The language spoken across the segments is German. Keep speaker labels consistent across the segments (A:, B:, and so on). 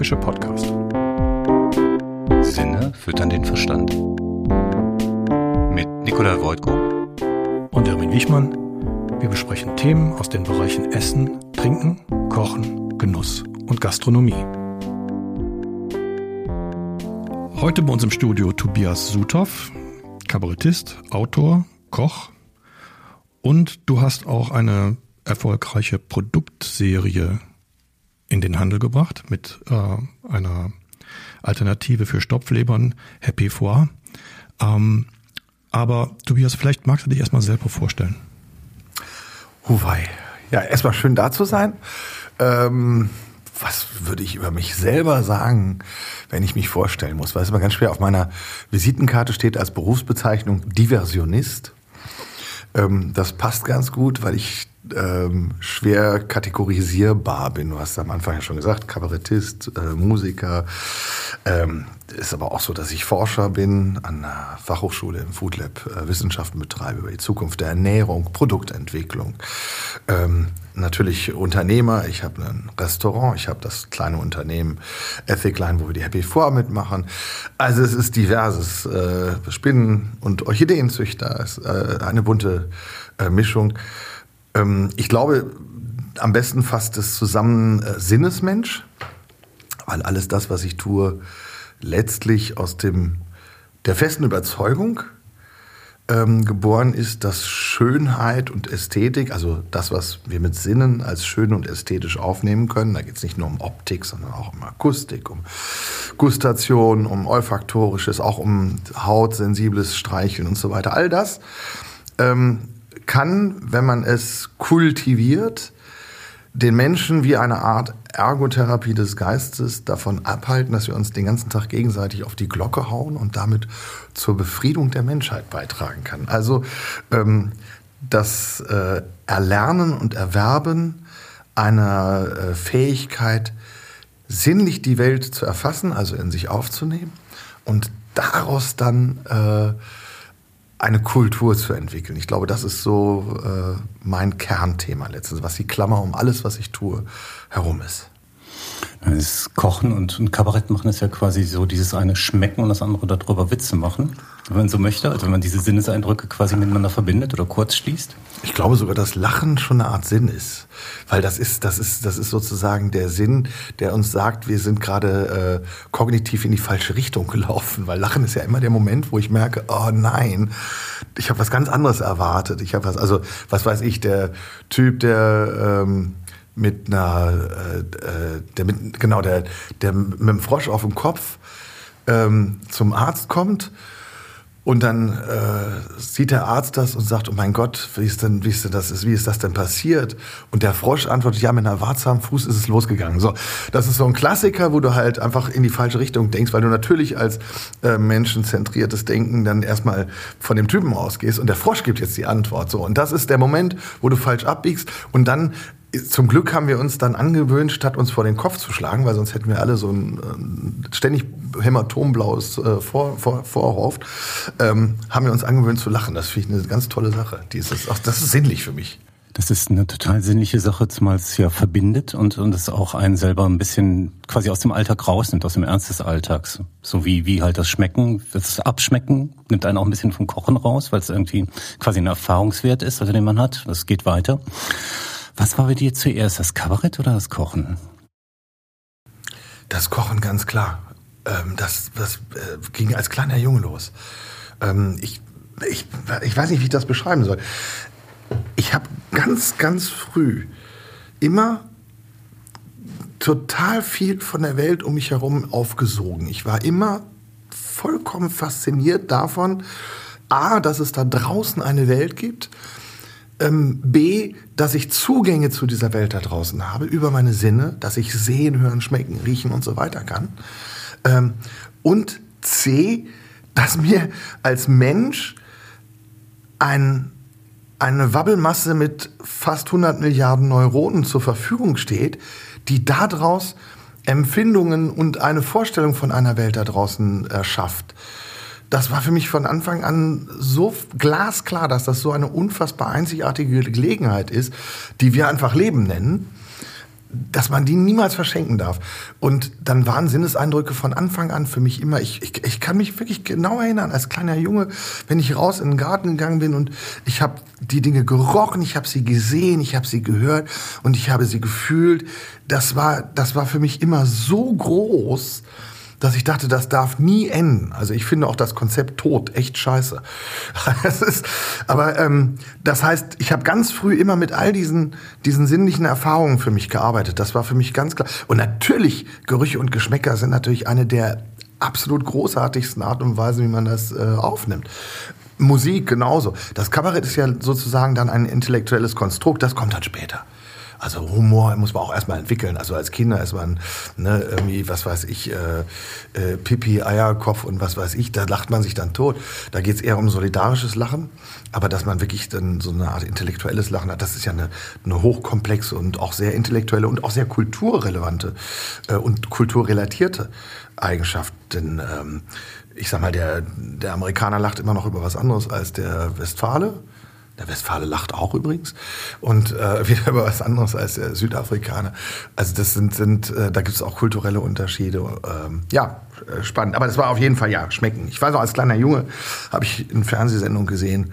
A: Philosophische Podcast.
B: Sinne füttern den Verstand. Mit Nikolai Wojtko
A: Und Erwin Wichmann. Wir besprechen Themen aus den Bereichen Essen, Trinken, Kochen, Genuss und Gastronomie. Heute bei uns im Studio Tobias Suthoff, Kabarettist, Autor, Koch, und du hast auch eine erfolgreiche Produktserie in den Handel gebracht mit einer Alternative für Stopflebern, Happy Foie. Aber Tobias, vielleicht magst du dich erstmal selber vorstellen.
C: Huwei. Ja, erstmal schön da zu sein. Was würde ich über mich selber sagen, wenn ich mich vorstellen muss? Weil es immer ganz schwer auf meiner Visitenkarte steht als Berufsbezeichnung Diversionist. Das passt ganz gut, weil ich schwer kategorisierbar bin. Du hast am Anfang ja schon gesagt, Kabarettist, Musiker. Ist aber auch so, dass ich Forscher bin, an der Fachhochschule im Food Lab Wissenschaften betreibe über die Zukunft der Ernährung, Produktentwicklung. Natürlich Unternehmer. Ich habe ein Restaurant, ich habe das kleine Unternehmen Ethicline, wo wir die Happy Foie mitmachen. Also es ist diverses. Spinnen- und Orchideenzüchter, es ist eine bunte Mischung. Ich glaube, am besten fasst es zusammen Sinnesmensch, weil alles das, was ich tue, letztlich aus der festen Überzeugung geboren ist, dass Schönheit und Ästhetik, also das, was wir mit Sinnen als schön und ästhetisch aufnehmen können, da geht es nicht nur um Optik, sondern auch um Akustik, um Gustation, um Olfaktorisches, auch um hautsensibles Streicheln und so weiter. All das kann, wenn man es kultiviert, den Menschen wie eine Art Ergotherapie des Geistes davon abhalten, dass wir uns den ganzen Tag gegenseitig auf die Glocke hauen und damit zur Befriedung der Menschheit beitragen kann. Also das Erlernen und Erwerben einer Fähigkeit, sinnlich die Welt zu erfassen, also in sich aufzunehmen und daraus dann eine Kultur zu entwickeln. Ich glaube, das ist so mein Kernthema letztens, was die Klammer um alles, was ich tue, herum ist.
B: Das Kochen und Kabarett machen ist ja quasi so dieses eine Schmecken und das andere darüber Witze machen, wenn man so möchte, also wenn man diese Sinneseindrücke quasi miteinander verbindet oder kurz schließt.
C: Ich glaube sogar, dass Lachen schon eine Art Sinn ist, weil das ist sozusagen der Sinn, der uns sagt, wir sind gerade kognitiv in die falsche Richtung gelaufen, weil Lachen ist ja immer der Moment, wo ich merke, oh nein, ich habe was ganz anderes erwartet. Was weiß ich, der Typ, der mit dem Frosch auf dem Kopf zum Arzt kommt und dann sieht der Arzt das und sagt, oh mein Gott, wie ist das denn passiert? Und der Frosch antwortet, ja, mit einer Warze am Fuß ist es losgegangen. So, das ist so ein Klassiker, wo du halt einfach in die falsche Richtung denkst, weil du natürlich als menschenzentriertes Denken dann erstmal von dem Typen ausgehst und der Frosch gibt jetzt die Antwort. So, und das ist der Moment, wo du falsch abbiegst und dann zum Glück haben wir uns dann angewöhnt, statt uns vor den Kopf zu schlagen, weil sonst hätten wir alle so ein ständig hämatomblaues Vorhof, haben wir uns angewöhnt zu lachen. Das finde ich eine ganz tolle Sache. Das ist sinnlich für mich.
B: Das ist eine total sinnliche Sache, zumal es ja verbindet und es auch einen selber ein bisschen quasi aus dem Alltag rausnimmt, aus dem Ernst des Alltags. So wie halt das Schmecken, das Abschmecken nimmt einen auch ein bisschen vom Kochen raus, weil es irgendwie quasi ein Erfahrungswert ist, also den man hat. Das geht weiter. Was war bei dir zuerst, das Kabarett oder das Kochen?
C: Das Kochen, ganz klar. Das ging als kleiner Junge los. Ich weiß nicht, wie ich das beschreiben soll. Ich habe ganz, ganz früh immer total viel von der Welt um mich herum aufgesogen. Ich war immer vollkommen fasziniert davon, A, dass es da draußen eine Welt gibt, B, dass ich Zugänge zu dieser Welt da draußen habe, über meine Sinne, dass ich sehen, hören, schmecken, riechen und so weiter kann. Und C, dass mir als Mensch eine Wabbelmasse mit fast 100 Milliarden Neuronen zur Verfügung steht, die daraus Empfindungen und eine Vorstellung von einer Welt da draußen erschafft. Das war für mich von Anfang an so glasklar, dass das so eine unfassbar einzigartige Gelegenheit ist, die wir einfach Leben nennen. dass man die niemals verschenken darf. Und dann waren Sinneseindrücke von Anfang an für mich immer, ich kann mich wirklich genau erinnern, als kleiner Junge, wenn ich raus in den Garten gegangen bin und ich habe die Dinge gerochen, ich habe sie gesehen, ich habe sie gehört und ich habe sie gefühlt. Das war für mich immer so groß, dass ich dachte, das darf nie enden. Also ich finde auch das Konzept Tod echt scheiße. Das heißt, ich habe ganz früh immer mit all diesen sinnlichen Erfahrungen für mich gearbeitet. Das war für mich ganz klar. Und natürlich, Gerüche und Geschmäcker sind natürlich eine der absolut großartigsten Art und Weisen, wie man das aufnimmt. Musik genauso. Das Kabarett ist ja sozusagen dann ein intellektuelles Konstrukt, das kommt dann später. Also Humor muss man auch erstmal entwickeln. Also als Kinder ist man, irgendwie, was weiß ich, Pipi, Eierkopf und was weiß ich, da lacht man sich dann tot. Da geht's eher um solidarisches Lachen. Aber dass man wirklich dann so eine Art intellektuelles Lachen hat, das ist ja eine hochkomplexe und auch sehr intellektuelle und auch sehr kulturrelevante und kulturrelatierte Eigenschaft. Denn ich sag mal, der Amerikaner lacht immer noch über was anderes als der Westfale. Der Westfale lacht auch übrigens und wieder über was anderes als der Südafrikaner. Also das da gibt es auch kulturelle Unterschiede. Spannend. Aber das war auf jeden Fall, schmecken. Ich weiß noch, als kleiner Junge habe ich eine Fernsehsendung gesehen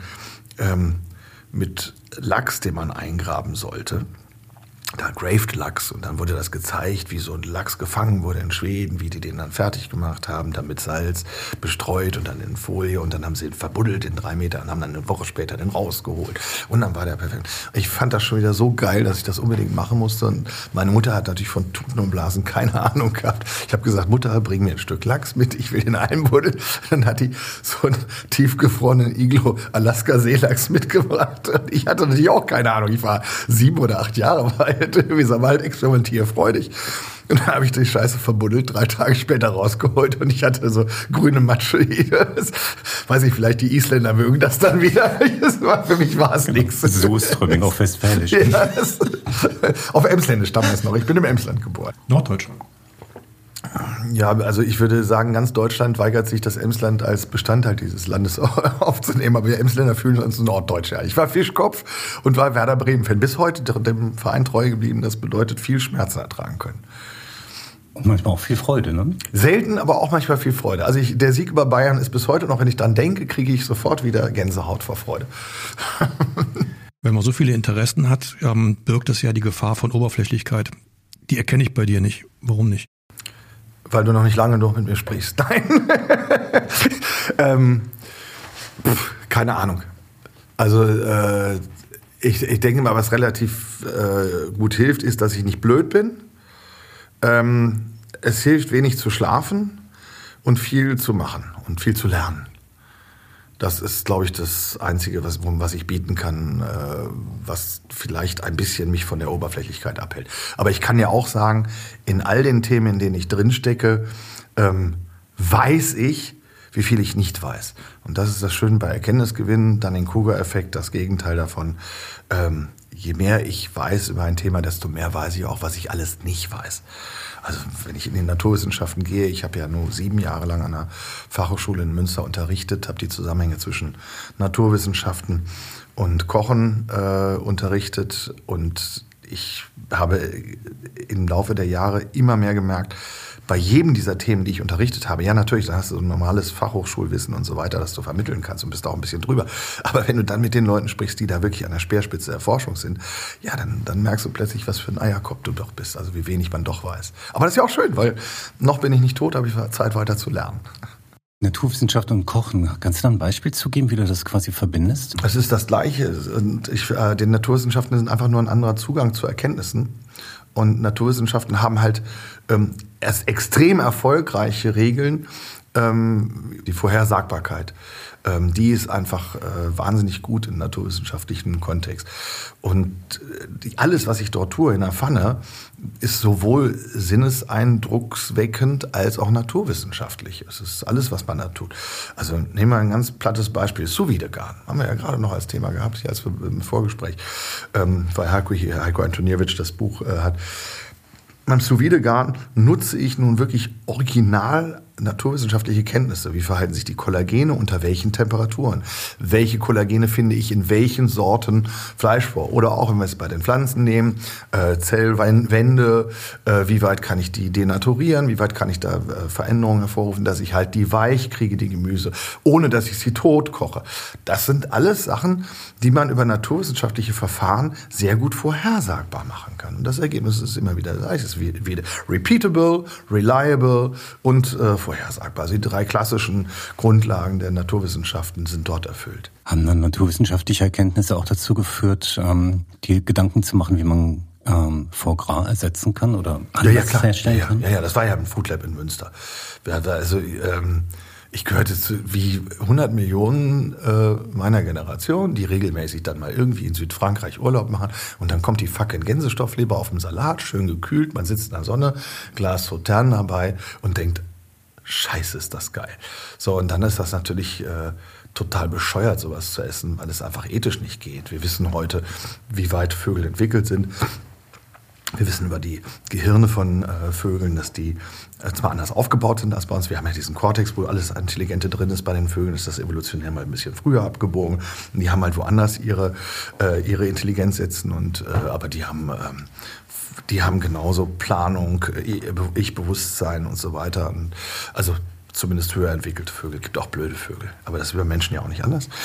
C: mit Lachs, den man eingraben sollte. Da Graved Lachs, und dann wurde das gezeigt, wie so ein Lachs gefangen wurde in Schweden, wie die den dann fertig gemacht haben, dann mit Salz bestreut und dann in Folie und dann haben sie ihn verbuddelt in 3 Meter und haben dann eine Woche später den rausgeholt und dann war der perfekt. Ich fand das schon wieder so geil, dass ich das unbedingt machen musste und meine Mutter hat natürlich von Tuten und Blasen keine Ahnung gehabt. Ich habe gesagt, Mutter, bring mir ein Stück Lachs mit, ich will den einbuddeln. Dann hat die so einen tiefgefrorenen Iglo Alaska Seelachs mitgebracht und ich hatte natürlich auch keine Ahnung, ich war 7 oder 8 Jahre alt. Wir sind halt experimentierfreudig. Und dann habe ich die Scheiße verbuddelt, 3 Tage später rausgeholt und ich hatte so grüne Matsche. Weiß ich, vielleicht die Isländer mögen das dann wieder. Für mich war es nichts.
B: Soßtrömming auf Westfälisch.
C: Ja, auf Emsländisch damals noch. Ich bin im Emsland geboren.
A: Norddeutschland.
C: Ja, also ich würde sagen, ganz Deutschland weigert sich, das Emsland als Bestandteil dieses Landes aufzunehmen. Aber wir Emsländer fühlen uns norddeutsch. Ja. Ich war Fischkopf und war Werder Bremen-Fan. Bis heute dem Verein treu geblieben. Das bedeutet viel Schmerzen ertragen können.
B: Und manchmal auch viel Freude, ne?
C: Selten, aber auch manchmal viel Freude. Also der Sieg über Bayern ist bis heute noch, wenn ich dran denke, kriege ich sofort wieder Gänsehaut vor Freude.
A: Wenn man so viele Interessen hat, birgt es ja die Gefahr von Oberflächlichkeit. Die erkenne ich bei dir nicht. Warum nicht?
C: Weil du noch nicht lange genug mit mir sprichst. Nein. Keine Ahnung. Also ich denke mal, was relativ gut hilft, ist, dass ich nicht blöd bin. Es hilft, wenig zu schlafen und viel zu machen und viel zu lernen. Das ist, glaube ich, das Einzige, was ich bieten kann, was vielleicht ein bisschen mich von der Oberflächlichkeit abhält. Aber ich kann ja auch sagen, in all den Themen, in denen ich drinstecke, weiß ich, wie viel ich nicht weiß. Und das ist das Schöne bei Erkenntnisgewinn, dann den Kruger-Effekt, das Gegenteil davon. Je mehr ich weiß über ein Thema, desto mehr weiß ich auch, was ich alles nicht weiß. Also wenn ich in die Naturwissenschaften gehe, ich habe ja nur 7 Jahre lang an der Fachhochschule in Münster unterrichtet, habe die Zusammenhänge zwischen Naturwissenschaften und Kochen unterrichtet und ich habe im Laufe der Jahre immer mehr gemerkt, bei jedem dieser Themen, die ich unterrichtet habe, ja natürlich, dann hast du so ein normales Fachhochschulwissen und so weiter, das du vermitteln kannst und bist auch ein bisschen drüber. Aber wenn du dann mit den Leuten sprichst, die da wirklich an der Speerspitze der Forschung sind, ja, dann merkst du plötzlich, was für ein Eierkopf du doch bist, also wie wenig man doch weiß. Aber das ist ja auch schön, weil noch bin ich nicht tot, habe ich Zeit weiter zu lernen.
B: Naturwissenschaft und Kochen. Kannst du da ein Beispiel zugeben, wie du das quasi verbindest?
C: Es ist das Gleiche. Und den Naturwissenschaften sind einfach nur ein anderer Zugang zu Erkenntnissen. Und Naturwissenschaften haben halt erst extrem erfolgreiche Regeln. Die Vorhersagbarkeit, die ist einfach wahnsinnig gut im naturwissenschaftlichen Kontext. Und alles, was ich dort tue in der Pfanne, ist sowohl sinneseindrucksweckend als auch naturwissenschaftlich. Es ist alles, was man da tut. Also nehmen wir ein ganz plattes Beispiel. Sous vide garen. Haben wir ja gerade noch als Thema gehabt, hier als im Vorgespräch, weil Heiko Antoniewicz das Buch hat. Beim Sous vide garen nutze ich nun wirklich original naturwissenschaftliche Kenntnisse. Wie verhalten sich die Kollagene unter welchen Temperaturen? Welche Kollagene finde ich in welchen Sorten Fleisch vor? Oder auch, wenn wir es bei den Pflanzen nehmen, Zellwände, wie weit kann ich die denaturieren? Wie weit kann ich da Veränderungen hervorrufen, dass ich halt die weich kriege, die Gemüse, ohne dass ich sie tot koche? Das sind alles Sachen, die man über naturwissenschaftliche Verfahren sehr gut vorhersagbar machen kann. Und das Ergebnis ist immer wieder das gleiche. Es ist wieder repeatable, reliable und vorhersagbar. Also die 3 klassischen Grundlagen der Naturwissenschaften sind dort erfüllt.
B: Haben dann naturwissenschaftliche Erkenntnisse auch dazu geführt, die Gedanken zu machen, wie man Foie Gras ersetzen kann oder anders herstellen kann?
C: Ja, das war ja ein Food Lab in Münster. Also ich gehörte zu wie 100 Millionen meiner Generation, die regelmäßig dann mal irgendwie in Südfrankreich Urlaub machen und dann kommt die fucking Gänsestoffleber auf dem Salat, schön gekühlt, man sitzt in der Sonne, Glas Sautern dabei und denkt, Scheiße, ist das geil. So, und dann ist das natürlich total bescheuert, sowas zu essen, weil es einfach ethisch nicht geht. Wir wissen heute, wie weit Vögel entwickelt sind. Wir wissen über die Gehirne von Vögeln, dass die zwar anders aufgebaut sind als bei uns. Wir haben ja diesen Kortex, wo alles Intelligente drin ist. Bei den Vögeln ist das evolutionär mal ein bisschen früher abgebogen. Und die haben halt woanders ihre Intelligenz sitzen. Aber die haben genauso Planung, Ich-Bewusstsein und so weiter. Und also zumindest höher entwickelte Vögel. Es gibt auch blöde Vögel. Aber das ist bei Menschen ja auch nicht anders.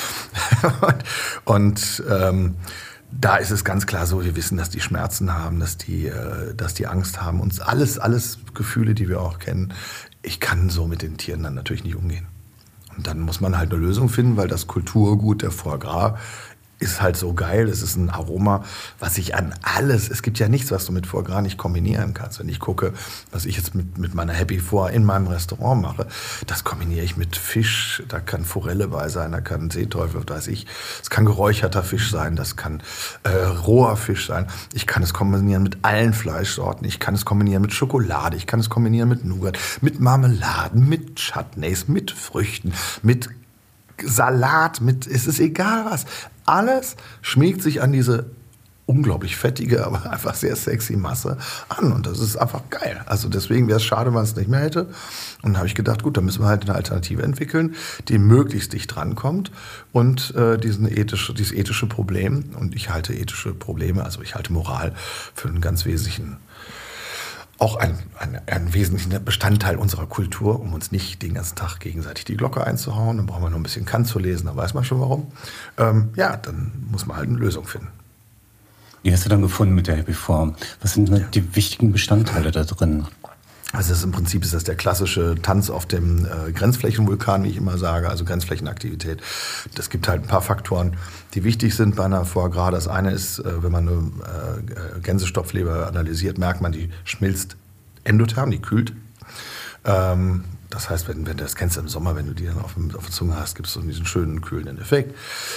C: Da ist es ganz klar so, wir wissen, dass die Schmerzen haben, dass die Angst haben. Und alles Gefühle, die wir auch kennen. Ich kann so mit den Tieren dann natürlich nicht umgehen. Und dann muss man halt eine Lösung finden, weil das Kulturgut der Foie Gras ist halt so geil. Es ist ein Aroma, was ich an alles, es gibt ja nichts, was du mit Foie Gras nicht kombinieren kannst. Wenn ich gucke, was ich jetzt mit meiner Happy Foie in meinem Restaurant mache, das kombiniere ich mit Fisch. Da kann Forelle bei sein, da kann Seeteufel, weiß ich. Es kann geräucherter Fisch sein, das kann roher Fisch sein. Ich kann es kombinieren mit allen Fleischsorten. Ich kann es kombinieren mit Schokolade. Ich kann es kombinieren mit Nougat, mit Marmeladen, mit Chutneys, mit Früchten, mit Salat, es ist egal was. Alles schmiegt sich an diese unglaublich fettige, aber einfach sehr sexy Masse an. Und das ist einfach geil. Also deswegen wäre es schade, wenn man es nicht mehr hätte. Und dann habe ich gedacht, gut, dann müssen wir halt eine Alternative entwickeln, die möglichst dicht drankommt und dieses ethische Problem. Und ich halte ethische Probleme, also ich halte Moral für einen ganz wesentlichen, auch einen wesentlichen Bestandteil unserer Kultur, um uns nicht den ganzen Tag gegenseitig die Glocke einzuhauen. Dann brauchen wir nur ein bisschen Kant zu lesen, dann weiß man schon warum. Dann muss man halt eine Lösung finden.
B: Wie hast du dann gefunden mit der Happy Foie? Was sind die wichtigen Bestandteile da drin?
C: Also im Prinzip ist das der klassische Tanz auf dem Grenzflächenvulkan, wie ich immer sage, also Grenzflächenaktivität. Es gibt halt ein paar Faktoren, die wichtig sind bei einer Foie Gras. Das eine ist, wenn man eine Gänsestopfleber analysiert, merkt man, die schmilzt endotherm, die kühlt. Das heißt, wenn das kennst du im Sommer, wenn du die dann auf der Zunge hast, gibt es so diesen schönen, kühlenden Effekt.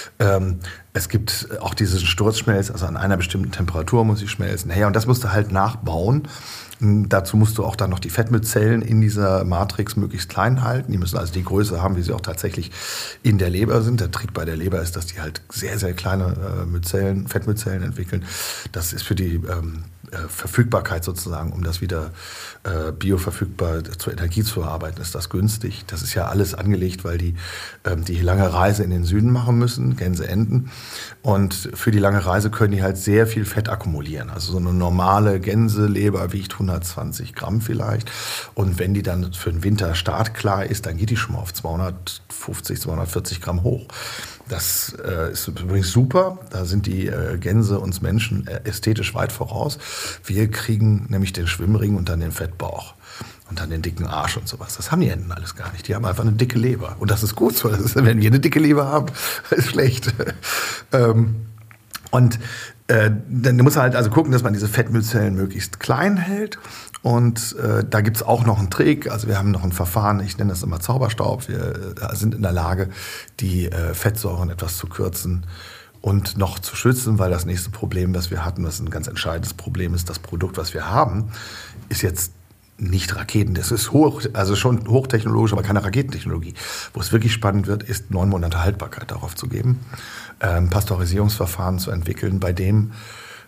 C: Es gibt auch diesen Sturzschmelz, also an einer bestimmten Temperatur muss sie schmelzen. Naja, und das musst du halt nachbauen. Dazu musst du auch dann noch die Fettmyzellen in dieser Matrix möglichst klein halten. Die müssen also die Größe haben, wie sie auch tatsächlich in der Leber sind. Der Trick bei der Leber ist, dass die halt sehr, sehr kleine Fettmyzellen entwickeln. Das ist für die Verfügbarkeit sozusagen, um das wieder bioverfügbar zur Energie zu erarbeiten, ist das günstig. Das ist ja alles angelegt, weil die lange Reise in den Süden machen müssen, Gänse, Enten. Und für die lange Reise können die halt sehr viel Fett akkumulieren. Also so eine normale Gänseleber wiegt 120 Gramm vielleicht. Und wenn die dann für den Winter startklar ist, dann geht die schon mal auf 250, 240 Gramm hoch. Das ist übrigens super. Da sind die Gänse uns Menschen ästhetisch weit voraus. Wir kriegen nämlich den Schwimmring und dann den Fettbauch und dann den dicken Arsch und sowas. Das haben die Enten alles gar nicht. Die haben einfach eine dicke Leber. Und das ist gut so. Das ist, wenn wir eine dicke Leber haben, ist schlecht. Dann muss man halt also gucken, dass man diese Fettmyzellen möglichst klein hält. Und da gibt es auch noch einen Trick. Also wir haben noch ein Verfahren, ich nenne das immer Zauberstaub. Wir sind in der Lage, die Fettsäuren etwas zu kürzen und noch zu schützen, weil das nächste Problem, das wir hatten, was ein ganz entscheidendes Problem ist, das Produkt, was wir haben, ist jetzt nicht Raketen. Das ist schon hochtechnologisch, aber keine Raketentechnologie. Wo es wirklich spannend wird, ist 9 Monate Haltbarkeit darauf zu geben, Pasteurisierungsverfahren zu entwickeln, bei dem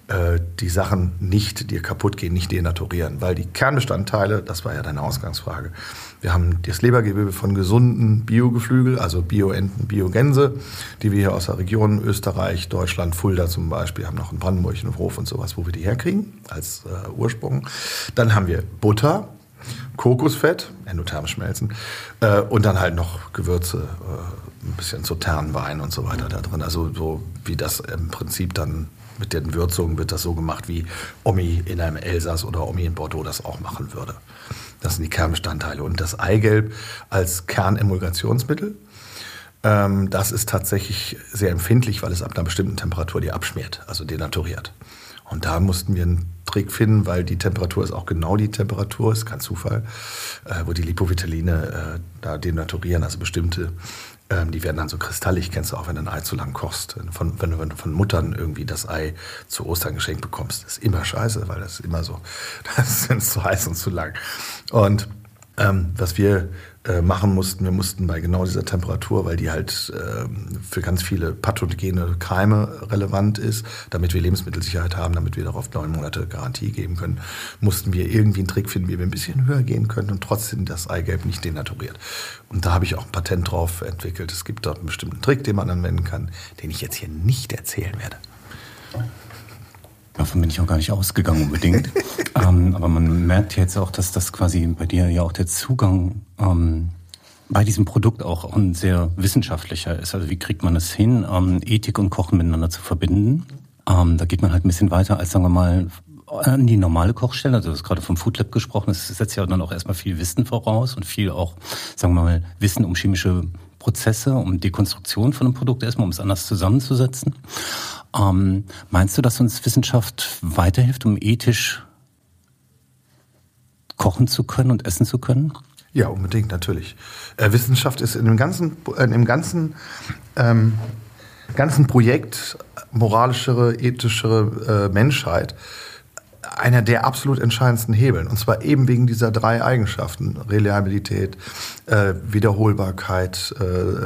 C: die Sachen nicht dir kaputt gehen, nicht denaturieren. Weil die Kernbestandteile, das war ja deine Ausgangsfrage, wir haben das Lebergewebe von gesunden Biogeflügel, also Bioenten, Biogänse, die wir hier aus der Region Österreich, Deutschland, Fulda zum Beispiel, haben noch in Brandenburg einen Hof und sowas, wo wir die herkriegen als Ursprung. Dann haben wir Butter, Kokosfett, endothermisch schmelzen, und dann halt noch Gewürze, ein bisschen Sauternwein und so weiter da drin. Also so wie das im Prinzip dann mit den Würzungen wird das so gemacht, wie Omi in einem Elsass oder Omi in Bordeaux das auch machen würde. Das sind die Kernbestandteile. Und das Eigelb als Kernemulgationsmittel, das ist tatsächlich sehr empfindlich, weil es ab einer bestimmten Temperatur die abschmiert, also denaturiert. Und da mussten wir einen Trick finden, weil die Temperatur ist auch genau die Temperatur, ist kein Zufall, wo die Lipovitaline da denaturieren, also bestimmte, die werden dann so kristallig, kennst du auch, wenn du ein Ei zu lang kochst. Wenn du von Muttern irgendwie das Ei zu Ostern geschenkt bekommst, ist immer scheiße, weil das ist immer so, das ist zu heiß und zu lang. Und was wir machen mussten, wir mussten bei genau dieser Temperatur, weil die halt für ganz viele pathogene Keime relevant ist, damit wir Lebensmittelsicherheit haben, damit wir darauf 9 Monate Garantie geben können, mussten wir irgendwie einen Trick finden, wie wir ein bisschen höher gehen können und trotzdem das Eigelb nicht denaturiert. Und da habe ich auch ein Patent drauf entwickelt. Es gibt dort einen bestimmten Trick, den man anwenden kann, den ich jetzt hier nicht erzählen werde.
B: Davon bin ich auch gar nicht ausgegangen unbedingt. Aber man merkt jetzt auch, dass das quasi bei dir ja auch der Zugang bei diesem Produkt auch ein sehr wissenschaftlicher ist. Also wie kriegt man es hin, Ethik und Kochen miteinander zu verbinden? Da geht man halt ein bisschen weiter als, sagen wir mal, an die normale Kochstelle. Also du hast gerade vom Food Lab gesprochen. Das setzt ja dann auch erstmal viel Wissen voraus und viel auch, sagen wir mal, Wissen um chemische Prozesse, um Dekonstruktion von einem Produkt erstmal, um es anders zusammenzusetzen. Meinst du, dass uns Wissenschaft weiterhilft, um ethisch kochen zu können und essen zu können?
C: Ja, unbedingt, natürlich. Wissenschaft ist in dem ganzen Projekt moralischere, ethischere Menschheit einer der absolut entscheidendsten Hebeln. Und zwar eben wegen dieser 3 Eigenschaften. Reliabilität, Wiederholbarkeit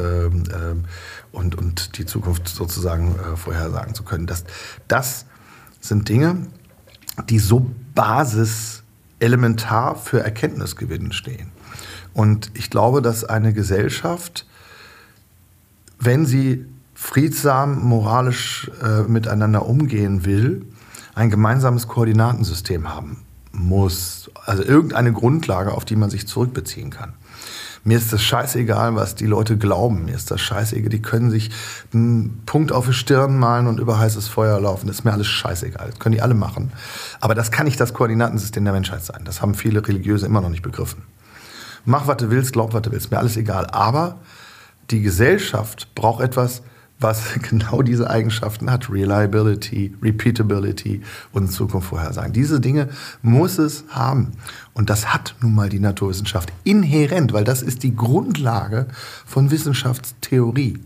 C: und die Zukunft sozusagen vorhersagen zu können. Das sind Dinge, die so basiselementar für Erkenntnisgewinn stehen. Und ich glaube, dass eine Gesellschaft, wenn sie friedsam, moralisch miteinander umgehen will, ein gemeinsames Koordinatensystem haben muss. Also irgendeine Grundlage, auf die man sich zurückbeziehen kann. Mir ist das scheißegal, was die Leute glauben. Mir ist das scheißegal. Die können sich einen Punkt auf die Stirn malen und über heißes Feuer laufen. Das ist mir alles scheißegal. Das können die alle machen. Aber das kann nicht das Koordinatensystem der Menschheit sein. Das haben viele Religiöse immer noch nicht begriffen. Mach, was du willst, glaub, was du willst. Mir alles egal. Aber die Gesellschaft braucht etwas, was genau diese Eigenschaften hat. Reliability, Repeatability und Zukunft vorhersagen. Diese Dinge muss es haben. Und das hat nun mal die Naturwissenschaft inhärent, weil das ist die Grundlage von Wissenschaftstheorie.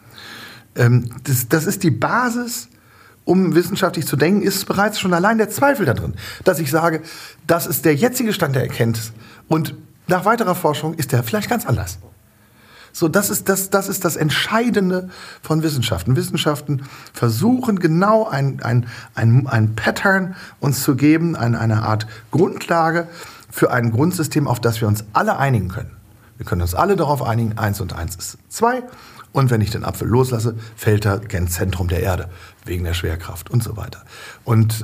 C: Das ist die Basis, um wissenschaftlich zu denken, ist bereits schon allein der Zweifel da drin. Dass ich sage, das ist der jetzige Stand der Erkenntnis und nach weiterer Forschung ist der vielleicht ganz anders. So, das ist das Entscheidende von Wissenschaften. Wissenschaften versuchen genau ein Pattern uns zu geben, eine Art Grundlage für ein Grundsystem, auf das wir uns alle einigen können. Wir können uns alle darauf einigen, 1 und 1 ist 2. Und wenn ich den Apfel loslasse, fällt er gen Zentrum der Erde, wegen der Schwerkraft und so weiter. Und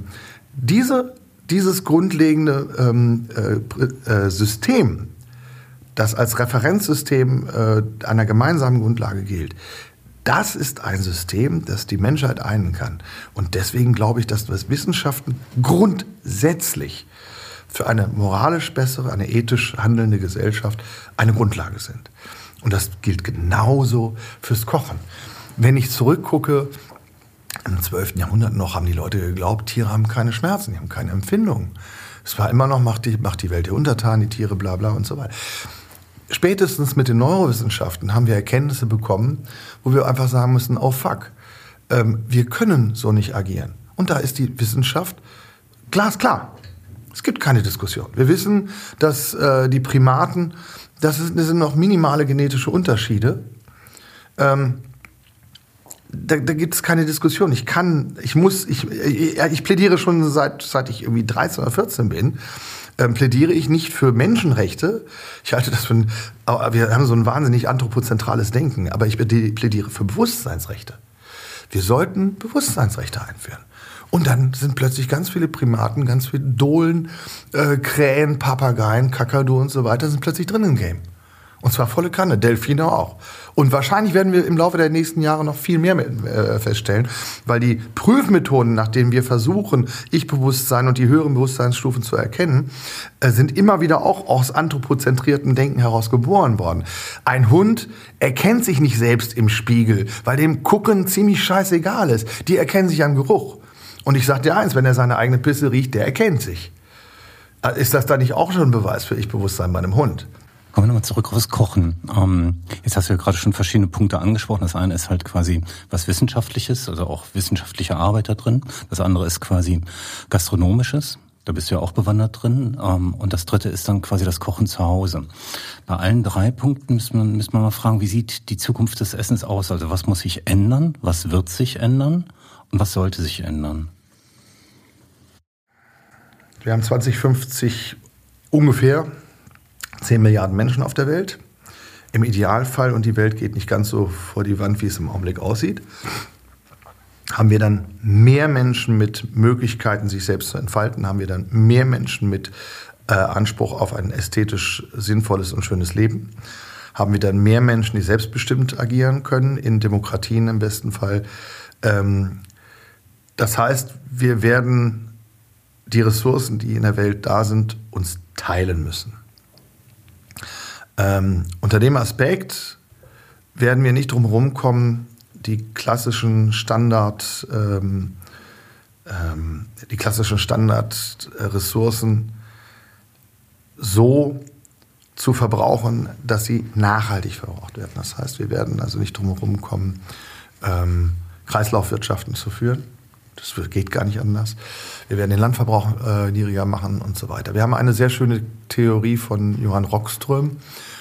C: dieses grundlegende System, das als Referenzsystem einer gemeinsamen Grundlage gilt, das ist ein System, das die Menschheit einen kann. Und deswegen glaube ich, dass Wissenschaften grundsätzlich für eine moralisch bessere, eine ethisch handelnde Gesellschaft eine Grundlage sind. Und das gilt genauso fürs Kochen. Wenn ich zurückgucke, im 12. Jahrhundert noch haben die Leute geglaubt, Tiere haben keine Schmerzen, die haben keine Empfindungen. Es war immer noch, macht die Welt ihr untertan, die Tiere, bla bla und so weiter. Spätestens mit den Neurowissenschaften haben wir Erkenntnisse bekommen, wo wir einfach sagen müssen, oh fuck, wir können so nicht agieren. Und da ist die Wissenschaft glasklar. Es gibt keine Diskussion. Wir wissen, dass die Primaten, das sind noch minimale genetische Unterschiede. da gibt es keine Diskussion. Ich plädiere schon seit ich irgendwie 13 oder 14 bin, plädiere ich nicht für Menschenrechte. Ich halte das wir haben so ein wahnsinnig anthropozentrales Denken, aber ich plädiere für Bewusstseinsrechte. Wir sollten Bewusstseinsrechte einführen. Und dann sind plötzlich ganz viele Primaten, ganz viele Dohlen, Krähen, Papageien, Kakadu und so weiter, sind plötzlich drin im Game. Und zwar volle Kanne, Delfine auch. Und wahrscheinlich werden wir im Laufe der nächsten Jahre noch viel mehr feststellen, weil die Prüfmethoden, nach denen wir versuchen, Ich-Bewusstsein und die höheren Bewusstseinsstufen zu erkennen, sind immer wieder auch aus anthropozentrierten Denken heraus geboren worden. Ein Hund erkennt sich nicht selbst im Spiegel, weil dem Gucken ziemlich scheißegal ist. Die erkennen sich am Geruch. Und ich sag dir eins, wenn er seine eigene Pisse riecht, der erkennt sich. Ist das dann nicht auch schon ein Beweis für Ich-Bewusstsein bei einem Hund?
B: Kommen wir nochmal zurück aufs Kochen. Jetzt hast du ja gerade schon verschiedene Punkte angesprochen. Das eine ist halt quasi was Wissenschaftliches, also auch wissenschaftliche Arbeit da drin. Das andere ist quasi Gastronomisches. Da bist du ja auch bewandert drin. Und das dritte ist dann quasi das Kochen zu Hause. Bei allen 3 Punkten müssen wir mal fragen, wie sieht die Zukunft des Essens aus? Also was muss sich ändern? Was wird sich ändern? Und was sollte sich ändern?
C: Wir haben 2050 ungefähr 10 Milliarden Menschen auf der Welt. Im Idealfall, und die Welt geht nicht ganz so vor die Wand, wie es im Augenblick aussieht, haben wir dann mehr Menschen mit Möglichkeiten, sich selbst zu entfalten, haben wir dann mehr Menschen mit Anspruch auf ein ästhetisch sinnvolles und schönes Leben, haben wir dann mehr Menschen, die selbstbestimmt agieren können, in Demokratien im besten Fall. Das heißt, wir werden die Ressourcen, die in der Welt da sind, uns teilen müssen. Unter dem Aspekt werden wir nicht drum herum kommen, die klassischen Standardressourcen so zu verbrauchen, dass sie nachhaltig verbraucht werden. Das heißt, wir werden also nicht drum herum kommen, Kreislaufwirtschaften zu führen. Das geht gar nicht anders. Wir werden den Landverbrauch niedriger machen und so weiter. Wir haben eine sehr schöne Theorie von Johann Rockström.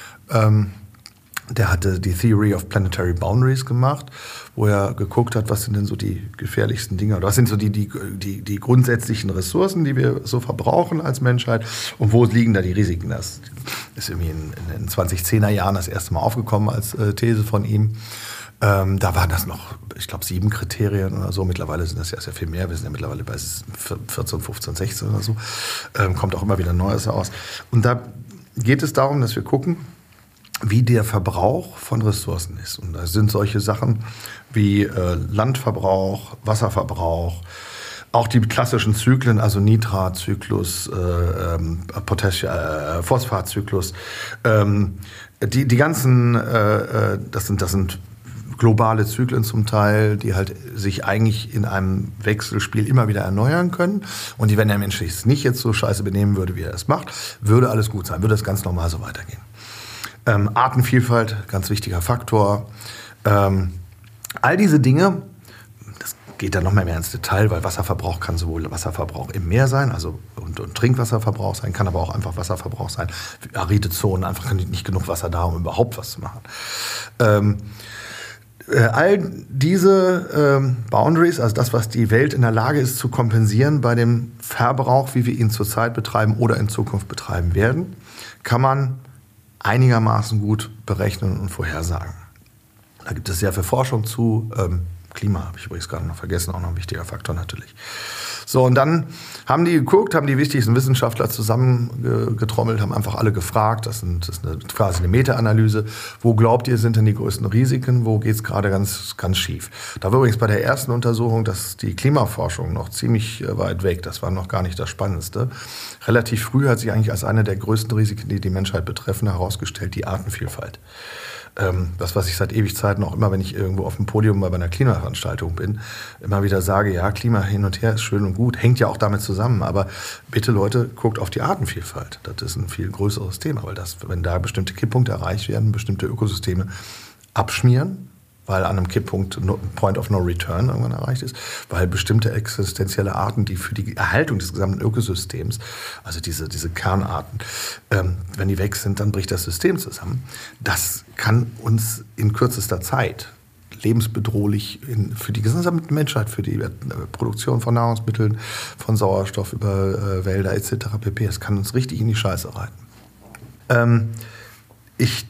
C: Der hatte die Theory of Planetary Boundaries gemacht, wo er geguckt hat, was sind denn so die gefährlichsten Dinge, oder was sind so die grundsätzlichen Ressourcen, die wir so verbrauchen als Menschheit, und wo liegen da die Risiken. Das ist irgendwie in den 2010er Jahren das erste Mal aufgekommen als These von ihm. Da waren das noch, ich glaube, 7 Kriterien oder so. Mittlerweile sind das ja sehr viel mehr. Wir sind ja mittlerweile bei 14, 15, 16 oder so. Kommt auch immer wieder Neues aus. Und da geht es darum, dass wir gucken, wie der Verbrauch von Ressourcen ist. Und da sind solche Sachen wie Landverbrauch, Wasserverbrauch, auch die klassischen Zyklen, also Nitratzyklus, Phosphatzyklus, die ganzen, das sind globale Zyklen zum Teil, die halt sich eigentlich in einem Wechselspiel immer wieder erneuern können. Und wenn der Mensch sich nicht jetzt so scheiße benehmen würde, wie er es macht, würde alles gut sein, würde es ganz normal so weitergehen. Artenvielfalt, ganz wichtiger Faktor. All diese Dinge, das geht dann noch mehr ins Detail, weil Wasserverbrauch kann sowohl Wasserverbrauch im Meer sein, also und Trinkwasserverbrauch sein, kann aber auch einfach Wasserverbrauch sein. Aride Zonen, einfach nicht genug Wasser da, um überhaupt was zu machen. All diese Boundaries, also das, was die Welt in der Lage ist zu kompensieren bei dem Verbrauch, wie wir ihn zurzeit betreiben oder in Zukunft betreiben werden, kann man einigermaßen gut berechnen und vorhersagen. Da gibt es sehr viel Forschung zu. Klima habe ich übrigens gerade noch vergessen, auch noch ein wichtiger Faktor natürlich. So, und dann haben die geguckt, haben die wichtigsten Wissenschaftler zusammengetrommelt, haben einfach alle gefragt, das ist quasi eine Meta-Analyse, wo glaubt ihr, sind denn die größten Risiken, wo geht es gerade ganz, ganz schief. Da war übrigens bei der ersten Untersuchung, dass die Klimaforschung noch ziemlich weit weg, das war noch gar nicht das Spannendste. Relativ früh hat sich eigentlich als eine der größten Risiken, die die Menschheit betreffen, herausgestellt, die Artenvielfalt. Das, was ich seit Ewigkeiten auch immer, wenn ich irgendwo auf dem Podium bei einer Klimaveranstaltung bin, immer wieder sage, ja, Klima hin und her ist schön und gut, hängt ja auch damit zusammen, aber bitte Leute, guckt auf die Artenvielfalt. Das ist ein viel größeres Thema, weil wenn da bestimmte Kipppunkte erreicht werden, bestimmte Ökosysteme abschmieren, weil an einem Kipppunkt Point of No Return irgendwann erreicht ist, weil bestimmte existenzielle Arten, die für die Erhaltung des gesamten Ökosystems, also diese Kernarten, wenn die weg sind, dann bricht das System zusammen. Das kann uns in kürzester Zeit lebensbedrohlich für die gesamte Menschheit, für die Produktion von Nahrungsmitteln, von Sauerstoff über Wälder etc. pp. Es kann uns richtig in die Scheiße reiten. Ich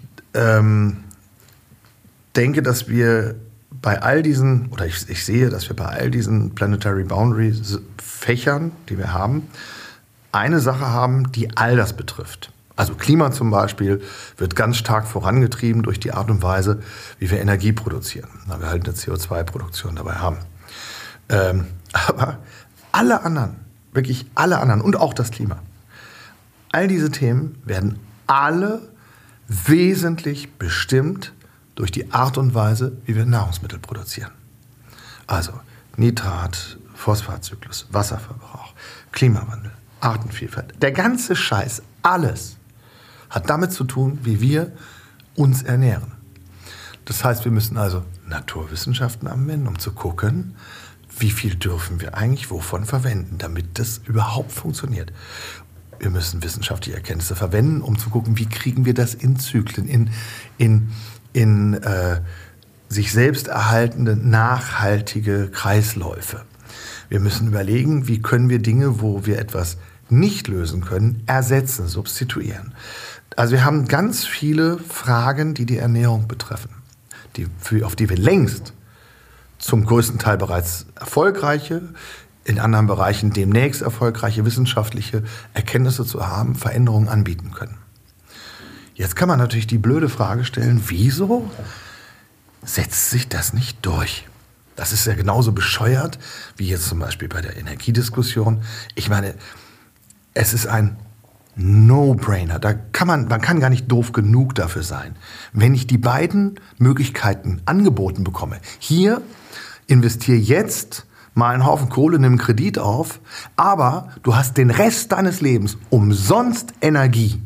C: denke, dass wir bei all diesen, oder ich sehe, dass wir bei all diesen Planetary Boundary Fächern, die wir haben, eine Sache haben, die all das betrifft. Also Klima zum Beispiel wird ganz stark vorangetrieben durch die Art und Weise, wie wir Energie produzieren, weil wir halt eine CO2-Produktion dabei haben. Aber alle anderen, wirklich alle anderen und auch das Klima, all diese Themen werden alle wesentlich bestimmt durch die Art und Weise, wie wir Nahrungsmittel produzieren. Also Nitrat, Phosphatzyklus, Wasserverbrauch, Klimawandel, Artenvielfalt, der ganze Scheiß, alles hat damit zu tun, wie wir uns ernähren. Das heißt, wir müssen also Naturwissenschaften anwenden, um zu gucken, wie viel dürfen wir eigentlich wovon verwenden, damit das überhaupt funktioniert. Wir müssen wissenschaftliche Erkenntnisse verwenden, um zu gucken, wie kriegen wir das in Zyklen, in sich selbst erhaltende, nachhaltige Kreisläufe. Wir müssen überlegen, wie können wir Dinge, wo wir etwas nicht lösen können, ersetzen, substituieren. Also wir haben ganz viele Fragen, die die Ernährung betreffen, auf die wir längst zum größten Teil bereits erfolgreiche, in anderen Bereichen demnächst erfolgreiche wissenschaftliche Erkenntnisse zu haben, Veränderungen anbieten können. Jetzt kann man natürlich die blöde Frage stellen, wieso setzt sich das nicht durch? Das ist ja genauso bescheuert wie jetzt zum Beispiel bei der Energiediskussion. Ich meine, es ist ein No-Brainer. Man kann gar nicht doof genug dafür sein. Wenn ich die beiden Möglichkeiten angeboten bekomme, hier investiere jetzt mal einen Haufen Kohle, nimm einen Kredit auf, aber du hast den Rest deines Lebens umsonst Energie.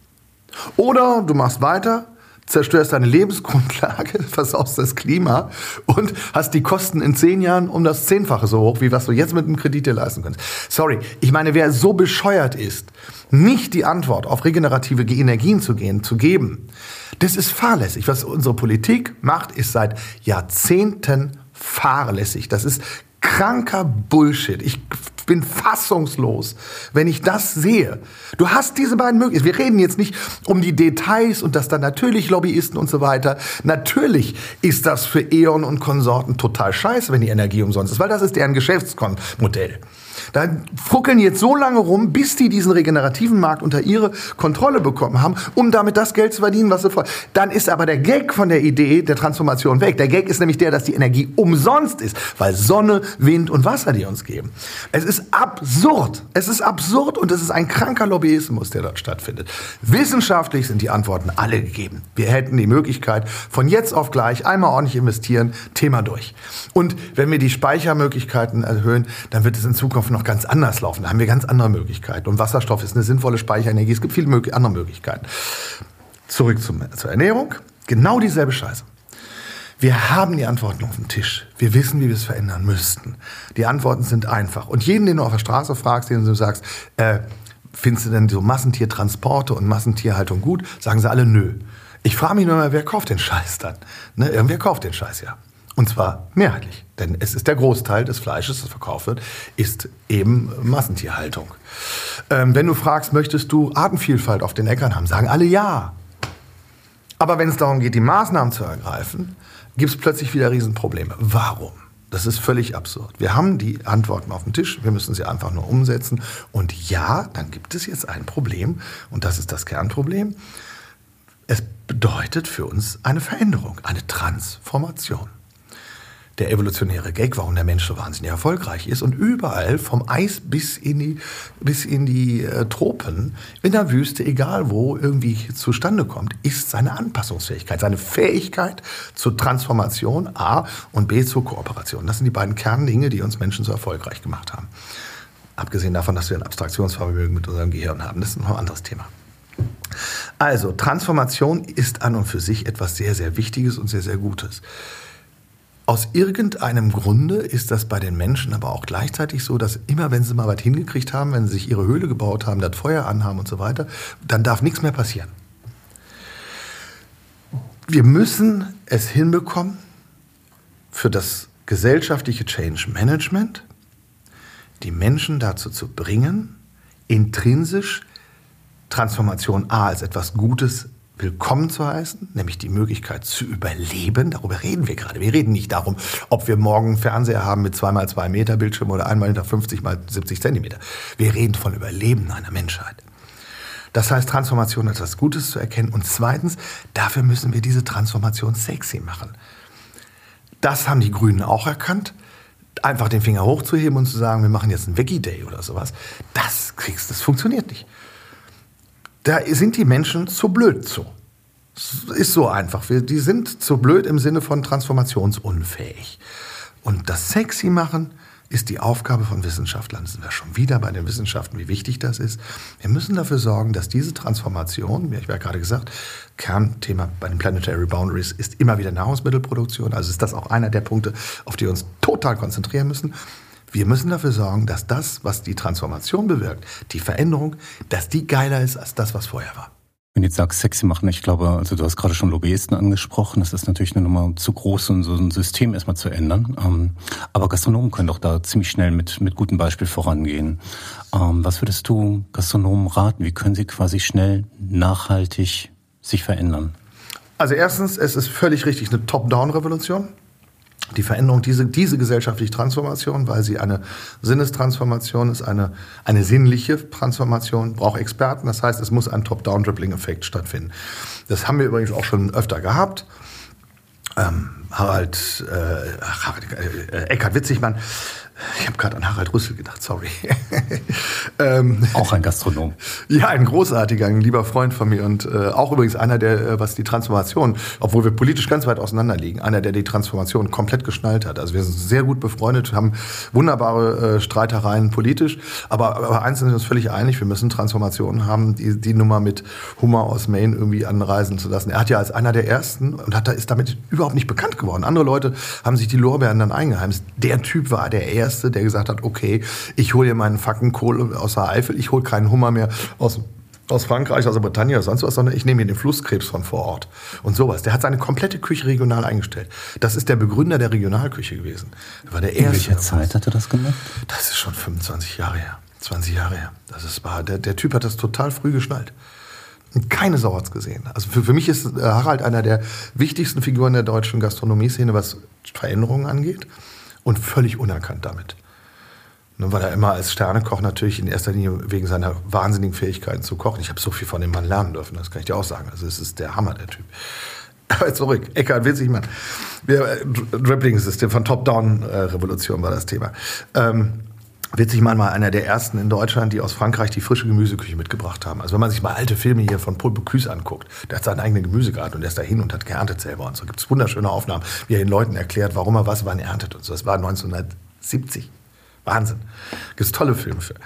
C: Oder du machst weiter, zerstörst deine Lebensgrundlage, versaust das Klima und hast die Kosten in 10 Jahren um das 10-fache so hoch, wie was du jetzt mit einem Kredit dir leisten kannst. Sorry, ich meine, wer so bescheuert ist, nicht die Antwort auf regenerative Energien zu geben, das ist fahrlässig. Was unsere Politik macht, ist seit Jahrzehnten fahrlässig. Das ist kranker Bullshit. Ich bin fassungslos, wenn ich das sehe. Du hast diese beiden Möglichkeiten. Wir reden jetzt nicht um die Details und dass dann natürlich Lobbyisten und so weiter. Natürlich ist das für E.ON und Konsorten total scheiße, wenn die Energie umsonst ist, weil das ist deren Geschäftsmodell. Da fuckeln jetzt so lange rum, bis die diesen regenerativen Markt unter ihre Kontrolle bekommen haben, um damit das Geld zu verdienen, was sie wollen. Dann ist aber der Gag von der Idee der Transformation weg. Der Gag ist nämlich der, dass die Energie umsonst ist, weil Sonne, Wind und Wasser die uns geben. Es ist absurd. Es ist absurd und es ist ein kranker Lobbyismus, der dort stattfindet. Wissenschaftlich sind die Antworten alle gegeben. Wir hätten die Möglichkeit, von jetzt auf gleich einmal ordentlich investieren, Thema durch. Und wenn wir die Speichermöglichkeiten erhöhen, dann wird es in Zukunft noch ganz anders laufen. Da haben wir ganz andere Möglichkeiten. Und Wasserstoff ist eine sinnvolle Speicherenergie. Es gibt viele andere Möglichkeiten. Zurück zur Ernährung. Genau dieselbe Scheiße. Wir haben die Antworten auf dem Tisch. Wir wissen, wie wir es verändern müssten. Die Antworten sind einfach. Und jeden, den du auf der Straße fragst, den du sagst, findest du denn so Massentiertransporte und Massentierhaltung gut? Sagen sie alle, nö. Ich frage mich nur mal, wer kauft den Scheiß dann? Ne? Irgendwer kauft den Scheiß ja. Und zwar mehrheitlich. Denn es ist der Großteil des Fleisches, das verkauft wird, ist eben Massentierhaltung. Wenn du fragst, möchtest du Artenvielfalt auf den Äckern haben, sagen alle ja. Aber wenn es darum geht, die Maßnahmen zu ergreifen, gibt es plötzlich wieder Riesenprobleme. Warum? Das ist völlig absurd. Wir haben die Antworten auf dem Tisch, wir müssen sie einfach nur umsetzen. Und ja, dann gibt es jetzt ein Problem, und das ist das Kernproblem. Es bedeutet für uns eine Veränderung, eine Transformation. Der evolutionäre Gag, warum der Mensch so wahnsinnig erfolgreich ist und überall vom Eis bis in die Tropen, in der Wüste, egal wo, irgendwie zustande kommt, ist seine Anpassungsfähigkeit, seine Fähigkeit zur Transformation, A, und B, zur Kooperation. Das sind die beiden Kerndinge, die uns Menschen so erfolgreich gemacht haben. Abgesehen davon, dass wir ein Abstraktionsvermögen mit unserem Gehirn haben. Das ist noch ein anderes Thema. Also, Transformation ist an und für sich etwas sehr, sehr Wichtiges und sehr, sehr Gutes. Aus irgendeinem Grunde ist das bei den Menschen aber auch gleichzeitig so, dass immer, wenn sie mal was hingekriegt haben, wenn sie sich ihre Höhle gebaut haben, das Feuer anhaben und so weiter, dann darf nichts mehr passieren. Wir müssen es hinbekommen, für das gesellschaftliche Change Management, die Menschen dazu zu bringen, intrinsisch Transformation A als etwas Gutes willkommen zu heißen, nämlich die Möglichkeit zu überleben. Darüber reden wir gerade. Wir reden nicht darum, ob wir morgen einen Fernseher haben mit 2x2 Meter Bildschirm oder 1x50 x 70 Zentimeter. Wir reden von Überleben einer Menschheit. Das heißt, Transformation als etwas Gutes zu erkennen. Und zweitens, dafür müssen wir diese Transformation sexy machen. Das haben die Grünen auch erkannt. Einfach den Finger hochzuheben und zu sagen, wir machen jetzt einen Veggie-Day oder sowas, das funktioniert nicht. Da sind die Menschen zu blöd zu. Ist so einfach. Die sind zu blöd im Sinne von transformationsunfähig. Und das sexy machen ist die Aufgabe von Wissenschaftlern. Das sind wir schon wieder bei den Wissenschaften, wie wichtig das ist. Wir müssen dafür sorgen, dass diese Transformation, ich habe ja gerade gesagt, Kernthema bei den Planetary Boundaries ist immer wieder Nahrungsmittelproduktion. Also ist das auch einer der Punkte, auf die wir uns total konzentrieren müssen. Wir müssen dafür sorgen, dass das, was die Transformation bewirkt, die Veränderung, dass die geiler ist als das, was vorher war.
B: Wenn du jetzt sagst, sexy machen, ich glaube, also du hast gerade schon Lobbyisten angesprochen, das ist natürlich eine Nummer zu groß, um so ein System erstmal zu ändern. Aber Gastronomen können doch da ziemlich schnell mit gutem Beispiel vorangehen. Was würdest du Gastronomen raten? Wie können sie quasi schnell, nachhaltig sich verändern?
C: Also erstens, es ist völlig richtig eine Top-Down-Revolution. Die Veränderung, diese gesellschaftliche Transformation, weil sie eine Sinnestransformation ist, eine sinnliche Transformation, braucht Experten. Das heißt, es muss ein Top-Down-Dribbling-Effekt stattfinden. Das haben wir übrigens auch schon öfter gehabt. Eckhard Witzigmann. Ich habe gerade an Harald Rüssel gedacht, sorry.
B: Auch ein Gastronom.
C: Ja, ein großartiger, ein lieber Freund von mir und auch übrigens einer, der, was die Transformation, obwohl wir politisch ganz weit auseinander liegen, einer, der die Transformation komplett geschnallt hat. Also wir sind sehr gut befreundet, haben wunderbare Streitereien politisch, aber eins sind wir uns völlig einig, wir müssen Transformationen haben, die Nummer mit Hummer aus Maine irgendwie anreisen zu lassen. Er hat ja als einer der Ersten und ist damit überhaupt nicht bekannt geworden. Andere Leute haben sich die Lorbeeren dann eingeheimst. Der Typ war der Erste, der gesagt hat, okay, ich hole hier meinen fucking Kohl aus der Eifel, ich hole keinen Hummer mehr aus Frankreich, aus der Bretagne oder sonst was, sondern ich nehme hier den Flusskrebs von vor Ort und sowas. Der hat seine komplette Küche regional eingestellt. Das ist der Begründer der Regionalküche gewesen. Der war der Erste.
B: In welcher Zeit hat er das gemacht?
C: Das ist schon 25 Jahre her, 20 Jahre her. Der Typ hat das total früh geschnallt. Und keine Sau hat's gesehen. Also für mich ist Harald einer der wichtigsten Figuren der deutschen Gastronomie-Szene, was Veränderungen angeht. Und völlig unerkannt damit. Nun war er immer als Sternekoch natürlich in erster Linie wegen seiner wahnsinnigen Fähigkeiten zu kochen. Ich habe so viel von dem Mann lernen dürfen, das kann ich dir auch sagen. Also es ist der Hammer, der Typ. Aber zurück, Eckhard Witzigmann. Dribbling-System von Top-Down-Revolution war das Thema. Witzigmann war einer der Ersten in Deutschland, die aus Frankreich die frische Gemüseküche mitgebracht haben. Also wenn man sich mal alte Filme hier von Paul Bocuse anguckt, der hat seinen eigenen Gemüsegarten und der ist dahin und hat geerntet selber und so. Gibt es wunderschöne Aufnahmen, wie er den Leuten erklärt, warum er was wann erntet und so. Das war 1970. Wahnsinn. Gibt es tolle Filme für.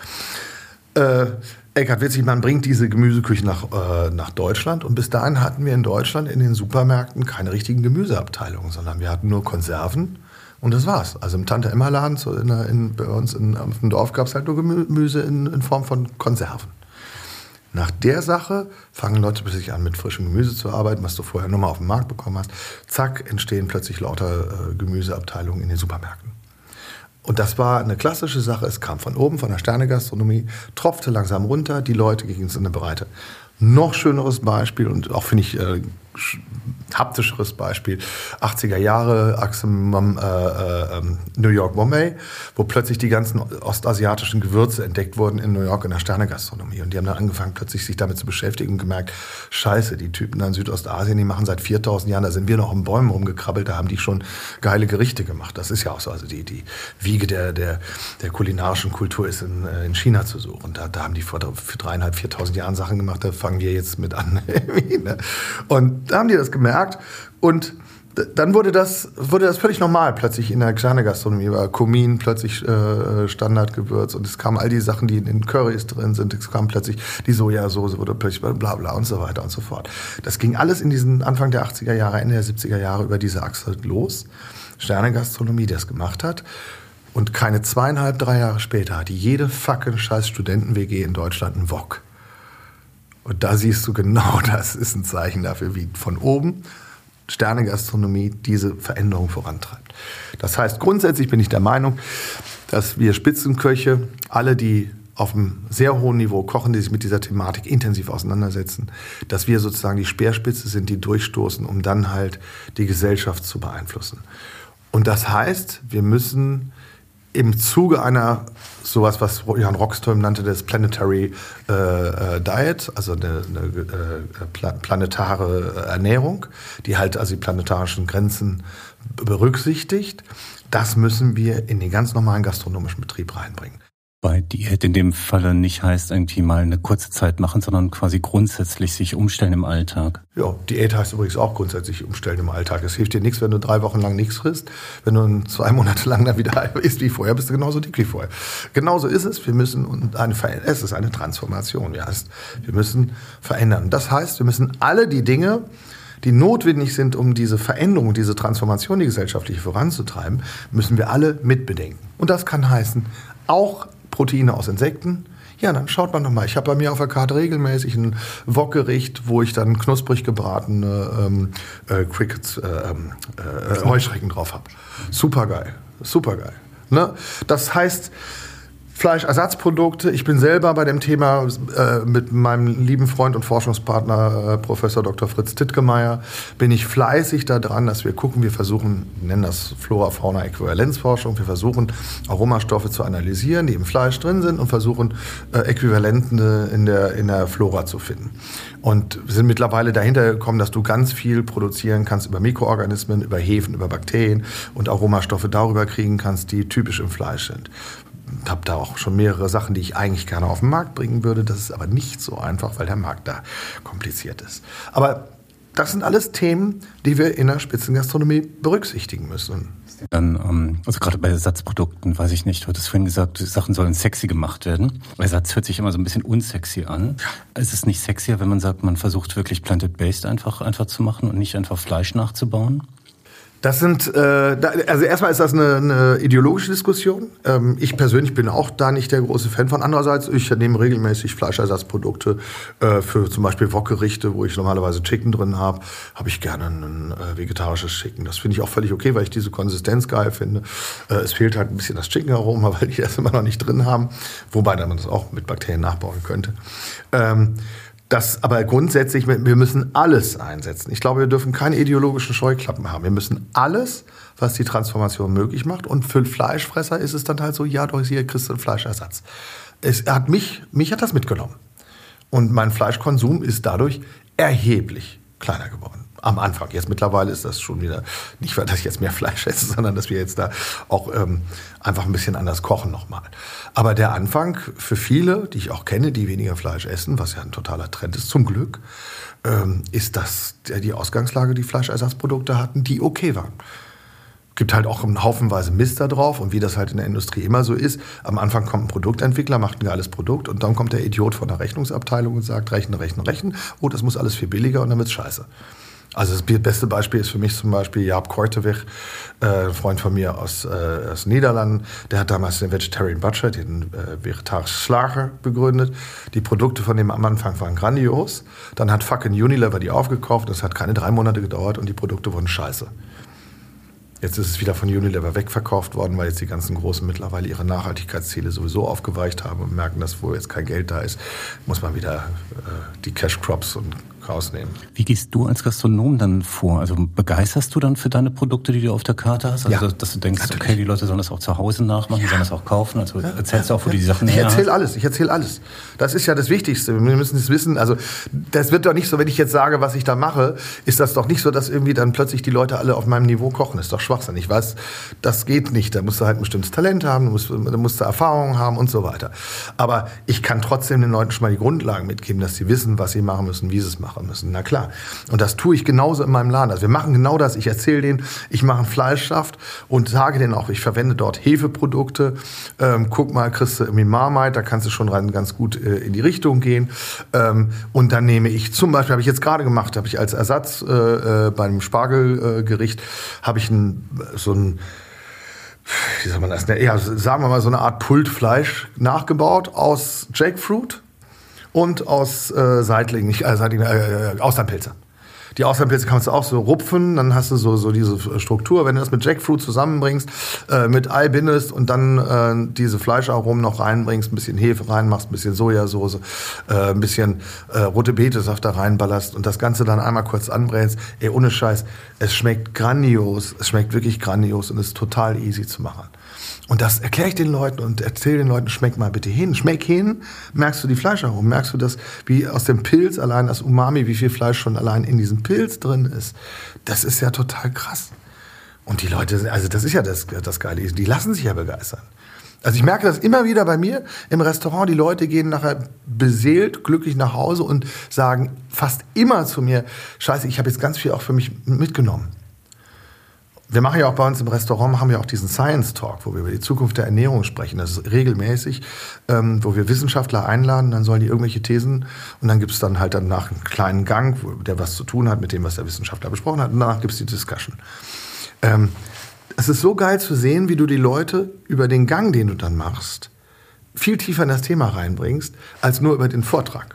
C: Eckhard Witzigmann bringt diese Gemüseküche nach Deutschland und bis dahin hatten wir in Deutschland in den Supermärkten keine richtigen Gemüseabteilungen, sondern wir hatten nur Konserven. Und das war's. Also im Tante-Emma-Laden bei uns auf dem Dorf gab es halt nur Gemüse in Form von Konserven. Nach der Sache fangen Leute plötzlich an, mit frischem Gemüse zu arbeiten, was du vorher nur mal auf dem Markt bekommen hast. Zack, entstehen plötzlich lauter Gemüseabteilungen in den Supermärkten. Und das war eine klassische Sache. Es kam von oben, von der Sternegastronomie, tropfte langsam runter, die Leute gingen in eine Breite. Noch schöneres Beispiel und auch, finde ich, haptischeres Beispiel, 80er Jahre, Achse New York, Bombay, wo plötzlich die ganzen ostasiatischen Gewürze entdeckt wurden in New York in der Sternegastronomie. Und die haben dann angefangen, plötzlich sich damit zu beschäftigen und gemerkt, scheiße, die Typen da in Südostasien, die machen seit 4000 Jahren, da sind wir noch in Bäumen rumgekrabbelt, da haben die schon geile Gerichte gemacht. Das ist ja auch so, also die Wiege der kulinarischen Kultur ist in China zu suchen. Da haben die vor 3.500, 4.000 Jahren Sachen gemacht, da fangen wir jetzt mit an. Und da haben die das gemerkt und dann wurde das völlig normal plötzlich in der Sternegastronomie. War Kumin plötzlich Standardgewürz und es kamen all die Sachen, die in den Currys drin sind. Es kam plötzlich die Sojasauce, wurde plötzlich bla bla und so weiter und so fort. Das ging alles in diesen Anfang der 80er Jahre, Ende der 70er Jahre über diese Achse los. Sternegastronomie, die das gemacht hat. Und keine 2,5, 3 Jahre später hatte jede fucking scheiß Studenten-WG in Deutschland einen Wok. Und da siehst du genau, das ist ein Zeichen dafür, wie von oben Sternegastronomie diese Veränderung vorantreibt. Das heißt, grundsätzlich bin ich der Meinung, dass wir Spitzenköche, alle, die auf einem sehr hohen Niveau kochen, die sich mit dieser Thematik intensiv auseinandersetzen, dass wir sozusagen die Speerspitze sind, die durchstoßen, um dann halt die Gesellschaft zu beeinflussen. Und das heißt, wir müssen im Zuge einer, sowas, was Johann Rockström nannte, das Planetary Diet, also eine planetare Ernährung, die halt also die planetarischen Grenzen berücksichtigt, das müssen wir in den ganz normalen gastronomischen Betrieb reinbringen.
B: Bei Diät in dem Falle nicht heißt irgendwie mal eine kurze Zeit machen, sondern quasi grundsätzlich sich umstellen im Alltag.
C: Ja, Diät heißt übrigens auch grundsätzlich umstellen im Alltag. Es hilft dir nichts, wenn du 3 Wochen lang nichts frisst. Wenn du 2 Monate lang dann wieder isst wie vorher, bist du genauso dick wie vorher. Genauso ist es. Wir müssen es ist eine Transformation. Wir müssen verändern. Das heißt, wir müssen alle die Dinge, die notwendig sind, um diese Veränderung, diese Transformation, die gesellschaftliche voranzutreiben, müssen wir alle mitbedenken. Und das kann heißen, auch Proteine aus Insekten. Ja, dann schaut man doch mal. Ich habe bei mir auf der Karte regelmäßig ein Wokgericht, wo ich dann knusprig gebratene Crickets, Heuschrecken drauf habe. Supergeil, supergeil. Ne? Das heißt, Fleischersatzprodukte. Ich bin selber bei dem Thema mit meinem lieben Freund und Forschungspartner Professor Dr. Fritz Tittgemeier bin ich fleißig daran, dass wir gucken, wir versuchen, wir nennen das Flora-Fauna-Äquivalenzforschung, wir versuchen Aromastoffe zu analysieren, die im Fleisch drin sind und versuchen Äquivalenten in der Flora zu finden. Und wir sind mittlerweile dahinter gekommen, dass du ganz viel produzieren kannst über Mikroorganismen, über Hefen, über Bakterien und Aromastoffe darüber kriegen kannst, die typisch im Fleisch sind. Ich habe da auch schon mehrere Sachen, die ich eigentlich gerne auf den Markt bringen würde. Das ist aber nicht so einfach, weil der Markt da kompliziert ist. Aber das sind alles Themen, die wir in der Spitzengastronomie berücksichtigen müssen.
B: Dann, also gerade bei Ersatzprodukten, weiß ich nicht, du hattest vorhin gesagt, die Sachen sollen sexy gemacht werden. Ersatz hört sich immer so ein bisschen unsexy an. Ist es nicht sexier, wenn man sagt, man versucht wirklich plant-based einfach zu machen und nicht einfach Fleisch nachzubauen?
C: Das sind, also erstmal ist das eine ideologische Diskussion. Ich persönlich bin auch da nicht der große Fan von. Andererseits, ich nehme regelmäßig Fleischersatzprodukte für zum Beispiel Wokgerichte, wo ich normalerweise Chicken drin habe ich gerne ein vegetarisches Chicken. Das finde ich auch völlig okay, weil ich diese Konsistenz geil finde. Es fehlt halt ein bisschen das Chicken-Aroma, weil die das immer noch nicht drin haben. Wobei man das auch mit Bakterien nachbauen könnte. Aber grundsätzlich, wir müssen alles einsetzen. Ich glaube, wir dürfen keine ideologischen Scheuklappen haben. Wir müssen alles, was die Transformation möglich macht. Und für Fleischfresser ist es dann halt so, ja, doch, hier kriegst du einen Fleischersatz. Mich hat das mitgenommen. Und mein Fleischkonsum ist dadurch erheblich kleiner geworden. Am Anfang. Jetzt mittlerweile ist das schon wieder, nicht weil ich jetzt mehr Fleisch esse, sondern dass wir jetzt da auch einfach ein bisschen anders kochen nochmal. Aber der Anfang für viele, die ich auch kenne, die weniger Fleisch essen, was ja ein totaler Trend ist, zum Glück, ist das die Ausgangslage, die Fleischersatzprodukte hatten, die okay waren. Gibt halt auch haufenweise Mist da drauf und wie das halt in der Industrie immer so ist. Am Anfang kommt ein Produktentwickler, macht ein geiles Produkt und dann kommt der Idiot von der Rechnungsabteilung und sagt, rechnen. Oh, das muss alles viel billiger und dann wird's scheiße. Also das beste Beispiel ist für mich zum Beispiel Jaap Korteweg, ein Freund von mir aus Niederlanden. Der hat damals den Vegetarian Butcher, den vegetarischen Schlager, begründet. Die Produkte von dem am Anfang waren grandios. Dann hat fucking Unilever die aufgekauft. Das hat keine 3 Monate gedauert und die Produkte wurden scheiße. Jetzt ist es wieder von Unilever wegverkauft worden, weil jetzt die ganzen Großen mittlerweile ihre Nachhaltigkeitsziele sowieso aufgeweicht haben und merken, dass wo jetzt kein Geld da ist, muss man wieder die Cash Crops und rausnehmen.
B: Wie gehst du als Gastronom dann vor? Also begeisterst du dann für deine Produkte, die du auf der Karte hast? Also, dass du denkst, natürlich. Okay, die Leute sollen das auch zu Hause nachmachen, die sollen das auch kaufen. Also erzählst du auch, wo du die Sachen her hast?
C: Ich erzähle alles. Das ist ja das Wichtigste. Wir müssen es wissen. Also das wird doch nicht so, wenn ich jetzt sage, was ich da mache, ist das doch nicht so, dass irgendwie dann plötzlich die Leute alle auf meinem Niveau kochen. Das ist doch Schwachsinn. Ich weiß, das geht nicht. Da musst du halt ein bestimmtes Talent haben, da musst du Erfahrung haben und so weiter. Aber ich kann trotzdem den Leuten schon mal die Grundlagen mitgeben, dass sie wissen, was sie machen müssen, wie sie es machen müssen. Na klar. Und das tue ich genauso in meinem Laden. Also wir machen genau das. Ich erzähle denen, ich mache einen Fleischsaft und sage denen auch, ich verwende dort Hefeprodukte. Guck mal, kriegst du irgendwie Marmite, da kannst du schon ganz gut in die Richtung gehen. Und dann nehme ich zum Beispiel, habe ich jetzt gerade gemacht, habe ich als Ersatz beim Spargelgericht, habe ich wie soll man das nennen? Ja, sagen wir mal so eine Art Pultfleisch nachgebaut aus Jackfruit und aus Seitlingen, Austernpilze. Die Austernpilze kannst du auch so rupfen, dann hast du so diese Struktur. Wenn du das mit Jackfruit zusammenbringst, mit Ei bindest und dann diese Fleischaromen noch reinbringst, ein bisschen Hefe reinmachst, ein bisschen Sojasauce, ein bisschen rote Betesaft da reinballerst und das Ganze dann einmal kurz anbrätst. Ey, ohne Scheiß, es schmeckt grandios, es schmeckt wirklich grandios und ist total easy zu machen. Und das erkläre ich den Leuten und erzähle den Leuten, schmeck mal bitte hin. Schmeck hin, merkst du die Fleischaromen, merkst du das, wie aus dem Pilz allein, das Umami, wie viel Fleisch schon allein in diesem Pilz drin ist. Das ist ja total krass. Und die Leute, also das ist ja das Geile, die lassen sich ja begeistern. Also ich merke das immer wieder bei mir im Restaurant, die Leute gehen nachher beseelt, glücklich nach Hause und sagen fast immer zu mir, Scheiße, ich habe jetzt ganz viel auch für mich mitgenommen. Wir machen ja auch bei uns im Restaurant, machen wir auch diesen Science Talk, wo wir über die Zukunft der Ernährung sprechen. Das ist regelmäßig, wo wir Wissenschaftler einladen, dann sollen die irgendwelche Thesen und dann gibt es dann halt danach einen kleinen Gang, der was zu tun hat mit dem, was der Wissenschaftler besprochen hat und danach gibt es die Discussion. Es ist so geil zu sehen, wie du die Leute über den Gang, den du dann machst, viel tiefer in das Thema reinbringst, als nur über den Vortrag.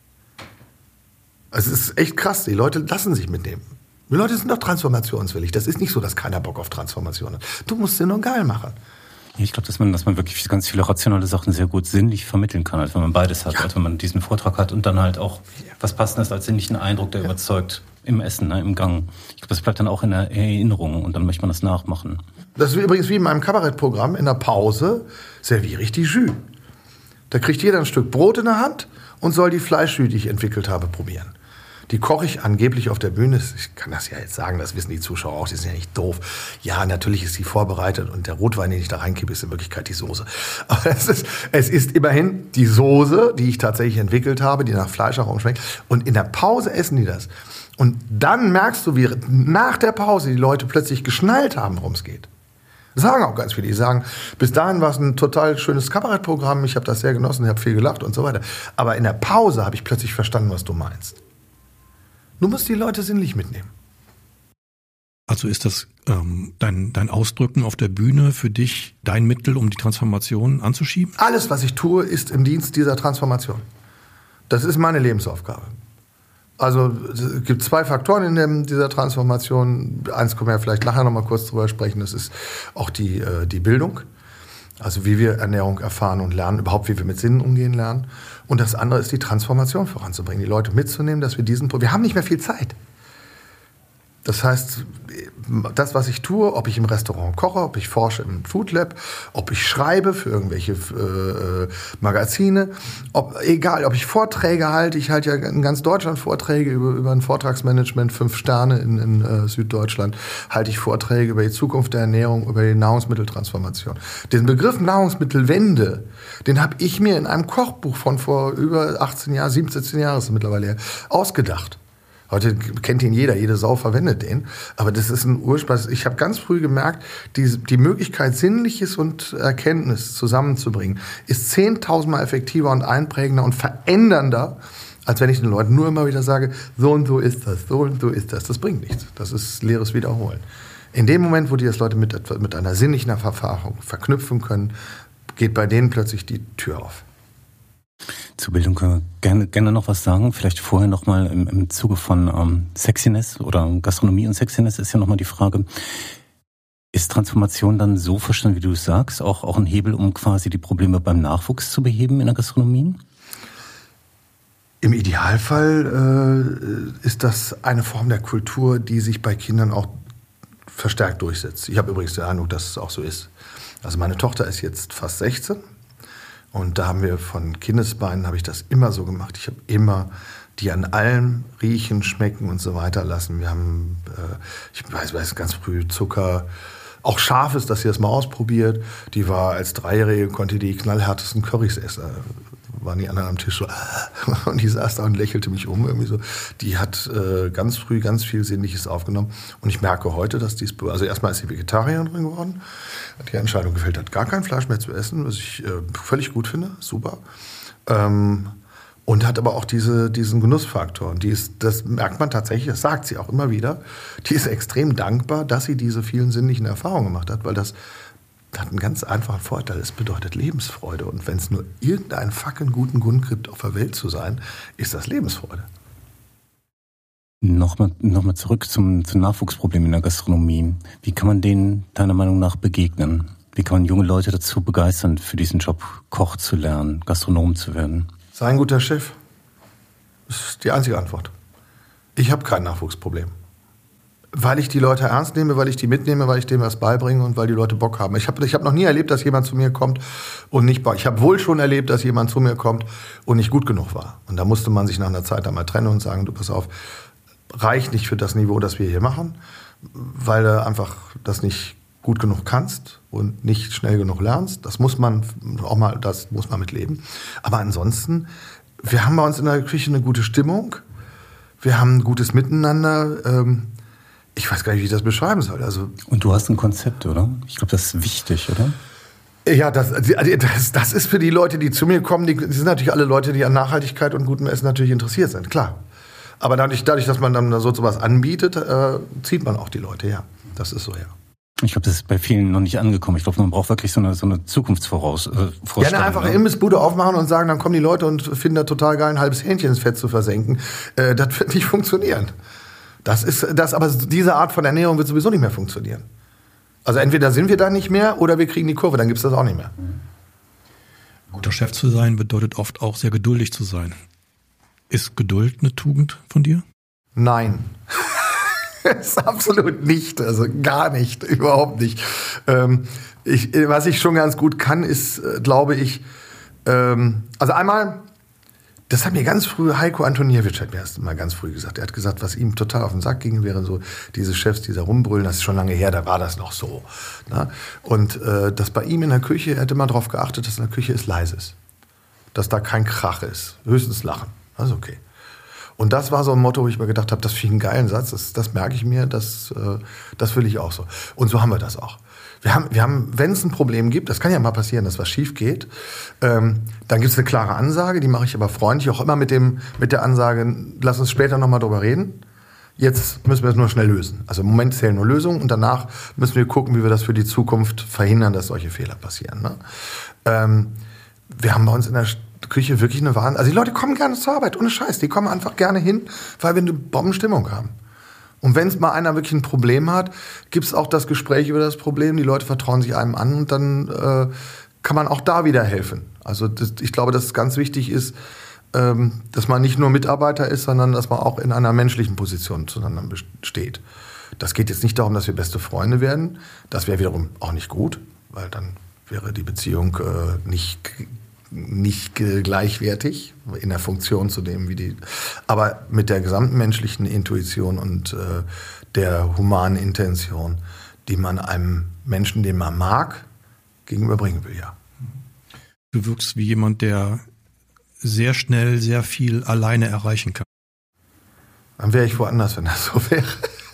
C: Also es ist echt krass, die Leute lassen sich mitnehmen. Die Leute sind doch transformationswillig. Das ist nicht so, dass keiner Bock auf Transformation hat. Du musst sie nur geil machen.
B: Ich glaube, dass man wirklich ganz viele rationale Sachen sehr gut sinnlich vermitteln kann, also wenn man beides hat. Ja. Also wenn man diesen Vortrag hat und dann halt auch was Passendes als sinnlichen Eindruck, der überzeugt im Essen, ne, im Gang. Ich glaube, das bleibt dann auch in der Erinnerung und dann möchte man das nachmachen. Das ist
C: übrigens wie in meinem Kabarettprogramm. In der Pause serviere ich die Jus. Da kriegt jeder ein Stück Brot in der Hand und soll die Fleischjus, die ich entwickelt habe, probieren. Die koche ich angeblich auf der Bühne. Ich kann das ja jetzt sagen, das wissen die Zuschauer auch, die sind ja nicht doof. Ja, natürlich ist die vorbereitet und der Rotwein, den ich da reinkippe, ist in Wirklichkeit die Soße. Aber es ist immerhin die Soße, die ich tatsächlich entwickelt habe, die nach Fleischaromen schmeckt. Und in der Pause essen die das. Und dann merkst du, wie nach der Pause die Leute plötzlich geschnallt haben, worum es geht. Das sagen auch ganz viele. Die sagen, bis dahin war es ein total schönes Kabarettprogramm, ich habe das sehr genossen, ich habe viel gelacht und so weiter. Aber in der Pause habe ich plötzlich verstanden, was du meinst. Du musst die Leute sinnlich mitnehmen.
A: Also ist das dein Ausdrücken auf der Bühne für dich dein Mittel, um die Transformation anzuschieben?
C: Alles, was ich tue, ist im Dienst dieser Transformation. Das ist meine Lebensaufgabe. Also es gibt 2 Faktoren in dieser Transformation. Eins können wir ja vielleicht nachher noch mal kurz drüber sprechen. Das ist auch die Bildung. Also wie wir Ernährung erfahren und lernen, überhaupt wie wir mit Sinnen umgehen lernen. Und das andere ist die Transformation voranzubringen, die Leute mitzunehmen, dass wir haben nicht mehr viel Zeit. Das heißt, das, was ich tue, ob ich im Restaurant koche, ob ich forsche im Food Lab, ob ich schreibe für irgendwelche Magazine, egal, ob ich Vorträge halte, ich halte ja in ganz Deutschland Vorträge über ein Vortragsmanagement, 5 Sterne in Süddeutschland, halte ich Vorträge über die Zukunft der Ernährung, über die Nahrungsmitteltransformation. Den Begriff Nahrungsmittelwende, den habe ich mir in einem Kochbuch von vor über 18 Jahren, 17 Jahren ist es mittlerweile her, ausgedacht. Heute kennt ihn jede Sau verwendet den. Aber das ist ein Ursprung. Ich habe ganz früh gemerkt, die Möglichkeit, Sinnliches und Erkenntnis zusammenzubringen, ist 10.000 Mal effektiver und einprägender und verändernder, als wenn ich den Leuten nur immer wieder sage, so und so ist das, so und so ist das. Das bringt nichts. Das ist leeres Wiederholen. In dem Moment, wo die das Leute mit einer sinnlichen Erfahrung verknüpfen können, geht bei denen plötzlich die Tür auf.
B: Zur Bildung können wir gerne noch was sagen. Vielleicht vorher noch mal im Zuge von Sexiness oder Gastronomie und Sexiness ist ja noch mal die Frage, ist Transformation dann so verstanden, wie du es sagst, auch ein Hebel, um quasi die Probleme beim Nachwuchs zu beheben in der Gastronomie?
C: Im Idealfall ist das eine Form der Kultur, die sich bei Kindern auch verstärkt durchsetzt. Ich habe übrigens den Eindruck, dass es auch so ist. Also meine Tochter ist jetzt fast 16. Und da haben wir von Kindesbeinen, habe ich das immer so gemacht. Ich habe immer die an allem riechen, schmecken und so weiter lassen. Wir haben, ich weiß ganz früh Zucker, auch scharf ist, dass sie das mal ausprobiert. Die war als 3-Jährige, konnte die knallhärtesten Currys essen. Waren die anderen am Tisch so, und die saß da und lächelte mich um. Irgendwie so. Die hat ganz früh ganz viel Sinnliches aufgenommen. Und ich merke heute, dass also erstmal ist sie Vegetarierin drin geworden. Hat die Entscheidung gefällt hat, gar kein Fleisch mehr zu essen, was ich völlig gut finde, super. Und hat aber auch diesen Genussfaktor. Und das merkt man tatsächlich, das sagt sie auch immer wieder, die ist extrem dankbar, dass sie diese vielen sinnlichen Erfahrungen gemacht hat, weil das hat einen ganz einfachen Vorteil, es bedeutet Lebensfreude. Und wenn es nur irgendeinen fucking guten Grund gibt, auf der Welt zu sein, ist das Lebensfreude.
B: Nochmal zurück zum Nachwuchsproblem in der Gastronomie. Wie kann man denen deiner Meinung nach begegnen? Wie kann man junge Leute dazu begeistern, für diesen Job Koch zu lernen, Gastronom zu werden?
C: Sei ein guter Chef. Das ist die einzige Antwort. Ich habe kein Nachwuchsproblem. Weil ich die Leute ernst nehme, weil ich die mitnehme, weil ich denen was beibringe und weil die Leute Bock haben. Ich hab noch nie erlebt, dass jemand zu mir kommt und nicht Bock. Ich habe wohl schon erlebt, dass jemand zu mir kommt und nicht gut genug war. Und da musste man sich nach einer Zeit einmal trennen und sagen, du pass auf, reicht nicht für das Niveau, das wir hier machen, weil du einfach das nicht gut genug kannst und nicht schnell genug lernst. Das muss man mitleben. Aber ansonsten, wir haben bei uns in der Küche eine gute Stimmung. Wir haben ein gutes Miteinander. Ich weiß gar nicht, wie ich das beschreiben soll. Also,
B: und du hast ein Konzept, oder? Ich glaube, das ist wichtig, oder?
C: Ja, das ist für die Leute, die zu mir kommen, die sind natürlich alle Leute, die an Nachhaltigkeit und gutem Essen natürlich interessiert sind, klar. Aber dadurch, dass man dann so was anbietet, zieht man auch die Leute, ja. Das ist so, ja.
B: Ich glaube, das ist bei vielen noch nicht angekommen. Ich glaube, man braucht wirklich so eine Zukunftsvorstellung.
C: Gerne einfach eine Imbissbude aufmachen und sagen, dann kommen die Leute und finden da total geil, ein halbes Hähnchen ins Fett zu versenken. Das wird nicht funktionieren. Aber diese Art von Ernährung wird sowieso nicht mehr funktionieren. Also entweder sind wir da nicht mehr oder wir kriegen die Kurve, dann gibt es das auch nicht mehr.
A: Guter Chef zu sein bedeutet oft auch sehr geduldig zu sein. Ist Geduld eine Tugend von dir?
C: Nein. Ist absolut nicht, also gar nicht, überhaupt nicht. Was ich schon ganz gut kann, ist, glaube ich, also einmal, das hat mir ganz früh, Heiko Antoniewicz hat mir erst mal ganz früh gesagt. Er hat gesagt, was ihm total auf den Sack ging, wären so diese Chefs, die da rumbrüllen. Das ist schon lange her, da war das noch so. Ne? Und dass bei ihm in der Küche, er hätte mal darauf geachtet, dass in der Küche es leise ist. Dass da kein Krach ist, höchstens Lachen. Das ist okay. Und das war so ein Motto, wo ich mir gedacht habe, das finde ich einen geilen Satz, das merke ich mir, das will ich auch so. Und so haben wir das auch. Wir haben, wenn es ein Problem gibt, das kann ja mal passieren, dass was schief geht, dann gibt es eine klare Ansage, die mache ich aber freundlich, auch immer mit der Ansage, lass uns später nochmal drüber reden. Jetzt müssen wir es nur schnell lösen. Also im Moment zählen nur Lösungen und danach müssen wir gucken, wie wir das für die Zukunft verhindern, dass solche Fehler passieren. Ne? Wir haben bei uns in der Küche wirklich eine Wahnsinn. Also die Leute kommen gerne zur Arbeit, ohne Scheiß. Die kommen einfach gerne hin, weil wir eine Bombenstimmung haben. Und wenn es mal einer wirklich ein Problem hat, gibt es auch das Gespräch über das Problem. Die Leute vertrauen sich einem an und dann kann man auch da wieder helfen. Also ich glaube, dass es ganz wichtig ist, dass man nicht nur Mitarbeiter ist, sondern dass man auch in einer menschlichen Position zueinander steht. Das geht jetzt nicht darum, dass wir beste Freunde werden. Das wäre wiederum auch nicht gut, weil dann wäre die Beziehung nicht gleichwertig in der Funktion zu dem, wie die. Aber mit der gesamten menschlichen Intuition und der humanen Intention, die man einem Menschen, den man mag, gegenüberbringen will, ja.
A: Du wirkst wie jemand, der sehr schnell sehr viel alleine erreichen kann.
C: Dann wäre ich woanders, wenn das so wäre.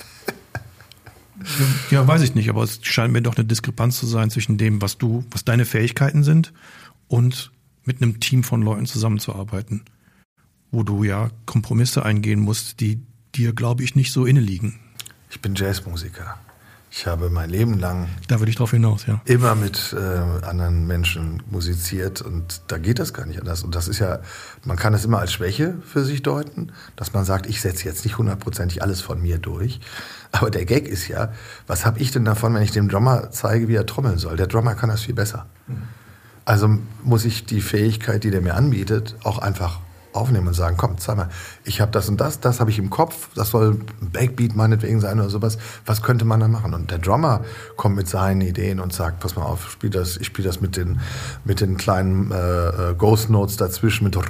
A: Ja, weiß ich nicht, aber es scheint mir doch eine Diskrepanz zu sein zwischen dem, was deine Fähigkeiten sind und mit einem Team von Leuten zusammenzuarbeiten, wo du ja Kompromisse eingehen musst, die dir, glaube ich, nicht so inne liegen.
C: Ich bin Jazzmusiker. Ich habe mein Leben lang
A: da würde ich drauf hinaus, ja.
C: Immer mit anderen Menschen musiziert und da geht das gar nicht anders. Und das ist ja, man kann das immer als Schwäche für sich deuten, dass man sagt, ich setze jetzt nicht 100% alles von mir durch. Aber der Gag ist ja, was habe ich denn davon, wenn ich dem Drummer zeige, wie er trommeln soll? Der Drummer kann das viel besser. Also muss ich die Fähigkeit, die der mir anbietet, auch einfach aufnehmen und sagen, komm, zeig mal, ich habe das und das habe ich im Kopf, das soll ein Backbeat meinetwegen sein oder sowas, was könnte man da machen? Und der Drummer kommt mit seinen Ideen und sagt, pass mal auf, ich spiele das mit den kleinen Ghost Notes dazwischen, mit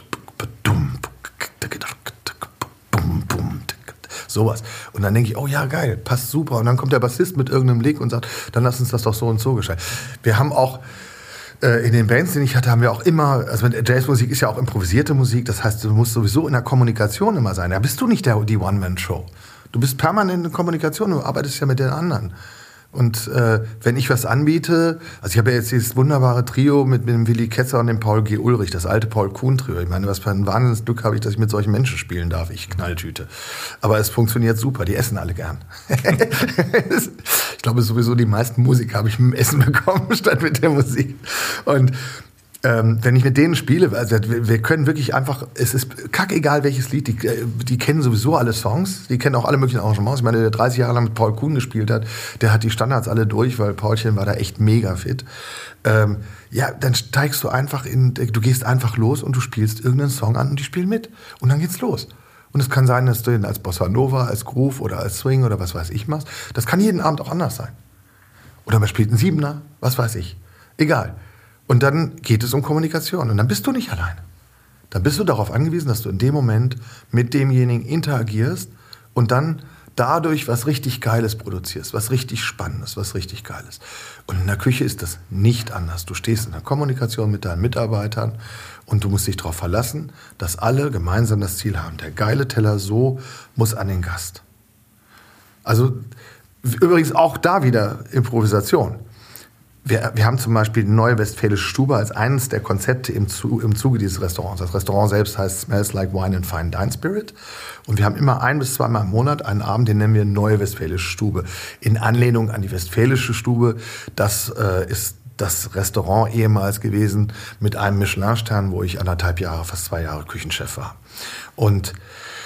C: sowas. Und dann denke ich, oh ja, geil, passt super. Und dann kommt der Bassist mit irgendeinem Lick und sagt, dann lass uns das doch so und so gestalten. Wir haben auch in den Bands, die ich hatte, haben wir auch immer, also Jazzmusik ist ja auch improvisierte Musik, das heißt, du musst sowieso in der Kommunikation immer sein. Da bist du nicht die One-Man-Show. Du bist permanent in Kommunikation, du arbeitest ja mit den anderen. Und wenn ich was anbiete, also ich habe ja jetzt dieses wunderbare Trio mit dem Willi Ketzer und dem Paul G. Ulrich, das alte Paul-Kuhn-Trio. Ich meine, was für ein Wahnsinnsglück habe ich, dass ich mit solchen Menschen spielen darf, ich Knalltüte. Aber es funktioniert super, die essen alle gern. Ich glaube sowieso, die meisten Musiker habe ich mit dem Essen bekommen, statt mit der Musik. Und wenn ich mit denen spiele, also wir können wirklich einfach, es ist kackegal welches Lied, die kennen sowieso alle Songs, die kennen auch alle möglichen Arrangements. Ich meine, der 30 Jahre lang mit Paul Kuhn gespielt hat, der hat die Standards alle durch, weil Paulchen war da echt mega fit. Ja, dann steigst du einfach du gehst einfach los und du spielst irgendeinen Song an und die spielen mit. Und dann geht's los. Und es kann sein, dass du ihn als Bossa Nova, als Groove oder als Swing oder was weiß ich machst. Das kann jeden Abend auch anders sein. Oder man spielt einen Siebener, was weiß ich. Egal. Und dann geht es um Kommunikation. Und dann bist du nicht alleine. Dann bist du darauf angewiesen, dass du in dem Moment mit demjenigen interagierst und dann dadurch was richtig Geiles produzierst, was richtig Spannendes, was richtig Geiles. Und in der Küche ist das nicht anders. Du stehst in der Kommunikation mit deinen Mitarbeitern und du musst dich darauf verlassen, dass alle gemeinsam das Ziel haben. Der geile Teller so muss an den Gast. Also übrigens auch da wieder Improvisation. Wir haben zum Beispiel die Neue Westfälische Stube als eines der Konzepte im Zuge dieses Restaurants. Das Restaurant selbst heißt Smells Like Wine and Fine Dine Spirit. Und wir haben immer 1 bis 2 Mal im Monat einen Abend, den nennen wir Neue Westfälische Stube. In Anlehnung an die Westfälische Stube. Das ist das Restaurant ehemals gewesen mit einem Michelin-Stern, wo ich 1,5 Jahre, fast 2 Jahre Küchenchef war. Und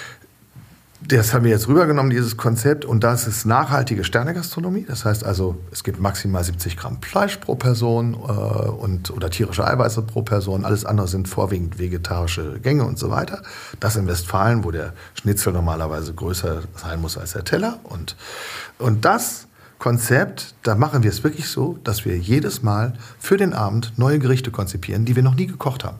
C: das haben wir jetzt rübergenommen, dieses Konzept, und das ist nachhaltige Sternegastronomie. Das heißt also, es gibt maximal 70 Gramm Fleisch pro Person oder tierische Eiweiße pro Person. Alles andere sind vorwiegend vegetarische Gänge und so weiter. Das in Westfalen, wo der Schnitzel normalerweise größer sein muss als der Teller. Und das Konzept, da machen wir es wirklich so, dass wir jedes Mal für den Abend neue Gerichte konzipieren, die wir noch nie gekocht haben.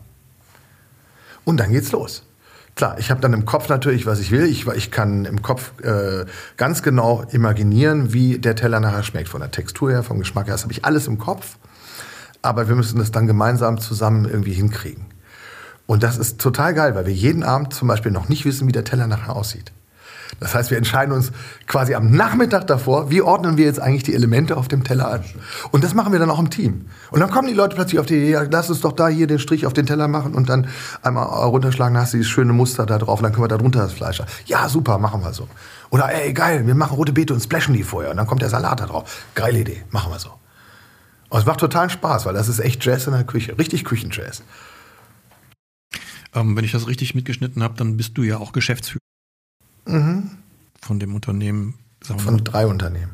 C: Und dann geht's los. Klar, ich habe dann im Kopf natürlich, was ich will. Ich kann im Kopf ganz genau imaginieren, wie der Teller nachher schmeckt. Von der Textur her, vom Geschmack her, das habe ich alles im Kopf. Aber wir müssen das dann gemeinsam zusammen irgendwie hinkriegen. Und das ist total geil, weil wir jeden Abend zum Beispiel noch nicht wissen, wie der Teller nachher aussieht. Das heißt, wir entscheiden uns quasi am Nachmittag davor, wie ordnen wir jetzt eigentlich die Elemente auf dem Teller an. Und das machen wir dann auch im Team. Und dann kommen die Leute plötzlich auf die Idee, ja, lass uns doch da hier den Strich auf den Teller machen und dann einmal runterschlagen, dann hast du dieses schöne Muster da drauf und dann können wir da drunter das Fleisch. Ja, super, machen wir so. Oder ey, geil, wir machen rote Beete und splashen die vorher und dann kommt der Salat da drauf. Geile Idee, machen wir so. Und es macht totalen Spaß, weil das ist echt Jazz in der Küche, richtig Küchenjazz.
A: Wenn ich das richtig mitgeschnitten habe, dann bist du ja auch Geschäftsführer. Von dem Unternehmen.
C: Von 3 Unternehmen.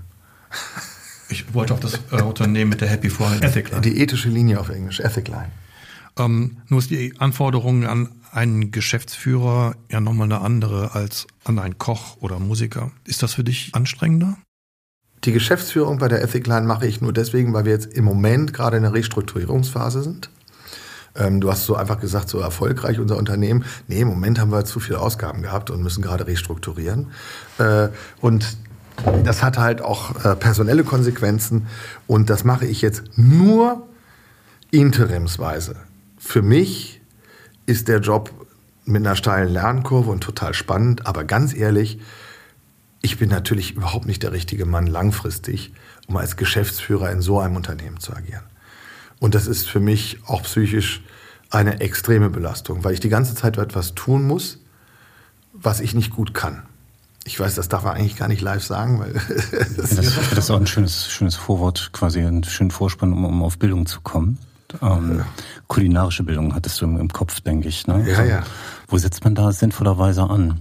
A: Ich wollte auf das Unternehmen mit der Happy Friday Ethic Line.
C: Die ethische Linie auf Englisch, Ethic Line.
A: Nur ist die Anforderung an einen Geschäftsführer ja nochmal eine andere als an einen Koch oder Musiker. Ist das für dich anstrengender?
C: Die Geschäftsführung bei der Ethic Line mache ich nur deswegen, weil wir jetzt im Moment gerade in der Restrukturierungsphase sind. Du hast so einfach gesagt, so erfolgreich unser Unternehmen. Nee, im Moment haben wir zu viele Ausgaben gehabt und müssen gerade restrukturieren. Und das hat halt auch personelle Konsequenzen. Und das mache ich jetzt nur interimsweise. Für mich ist der Job mit einer steilen Lernkurve und total spannend. Aber ganz ehrlich, ich bin natürlich überhaupt nicht der richtige Mann langfristig, um als Geschäftsführer in so einem Unternehmen zu agieren. Und das ist für mich auch psychisch eine extreme Belastung, weil ich die ganze Zeit etwas tun muss, was ich nicht gut kann. Ich weiß, das darf man eigentlich gar nicht live sagen, weil
B: das ist auch ein schönes Vorwort, quasi einen schönen Vorspann, um auf Bildung zu kommen. Kulinarische Bildung hattest du im Kopf, denke ich. Ne?
C: Ja, ja.
B: Wo setzt man da sinnvollerweise an?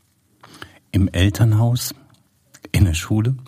B: Im Elternhaus? In der Schule?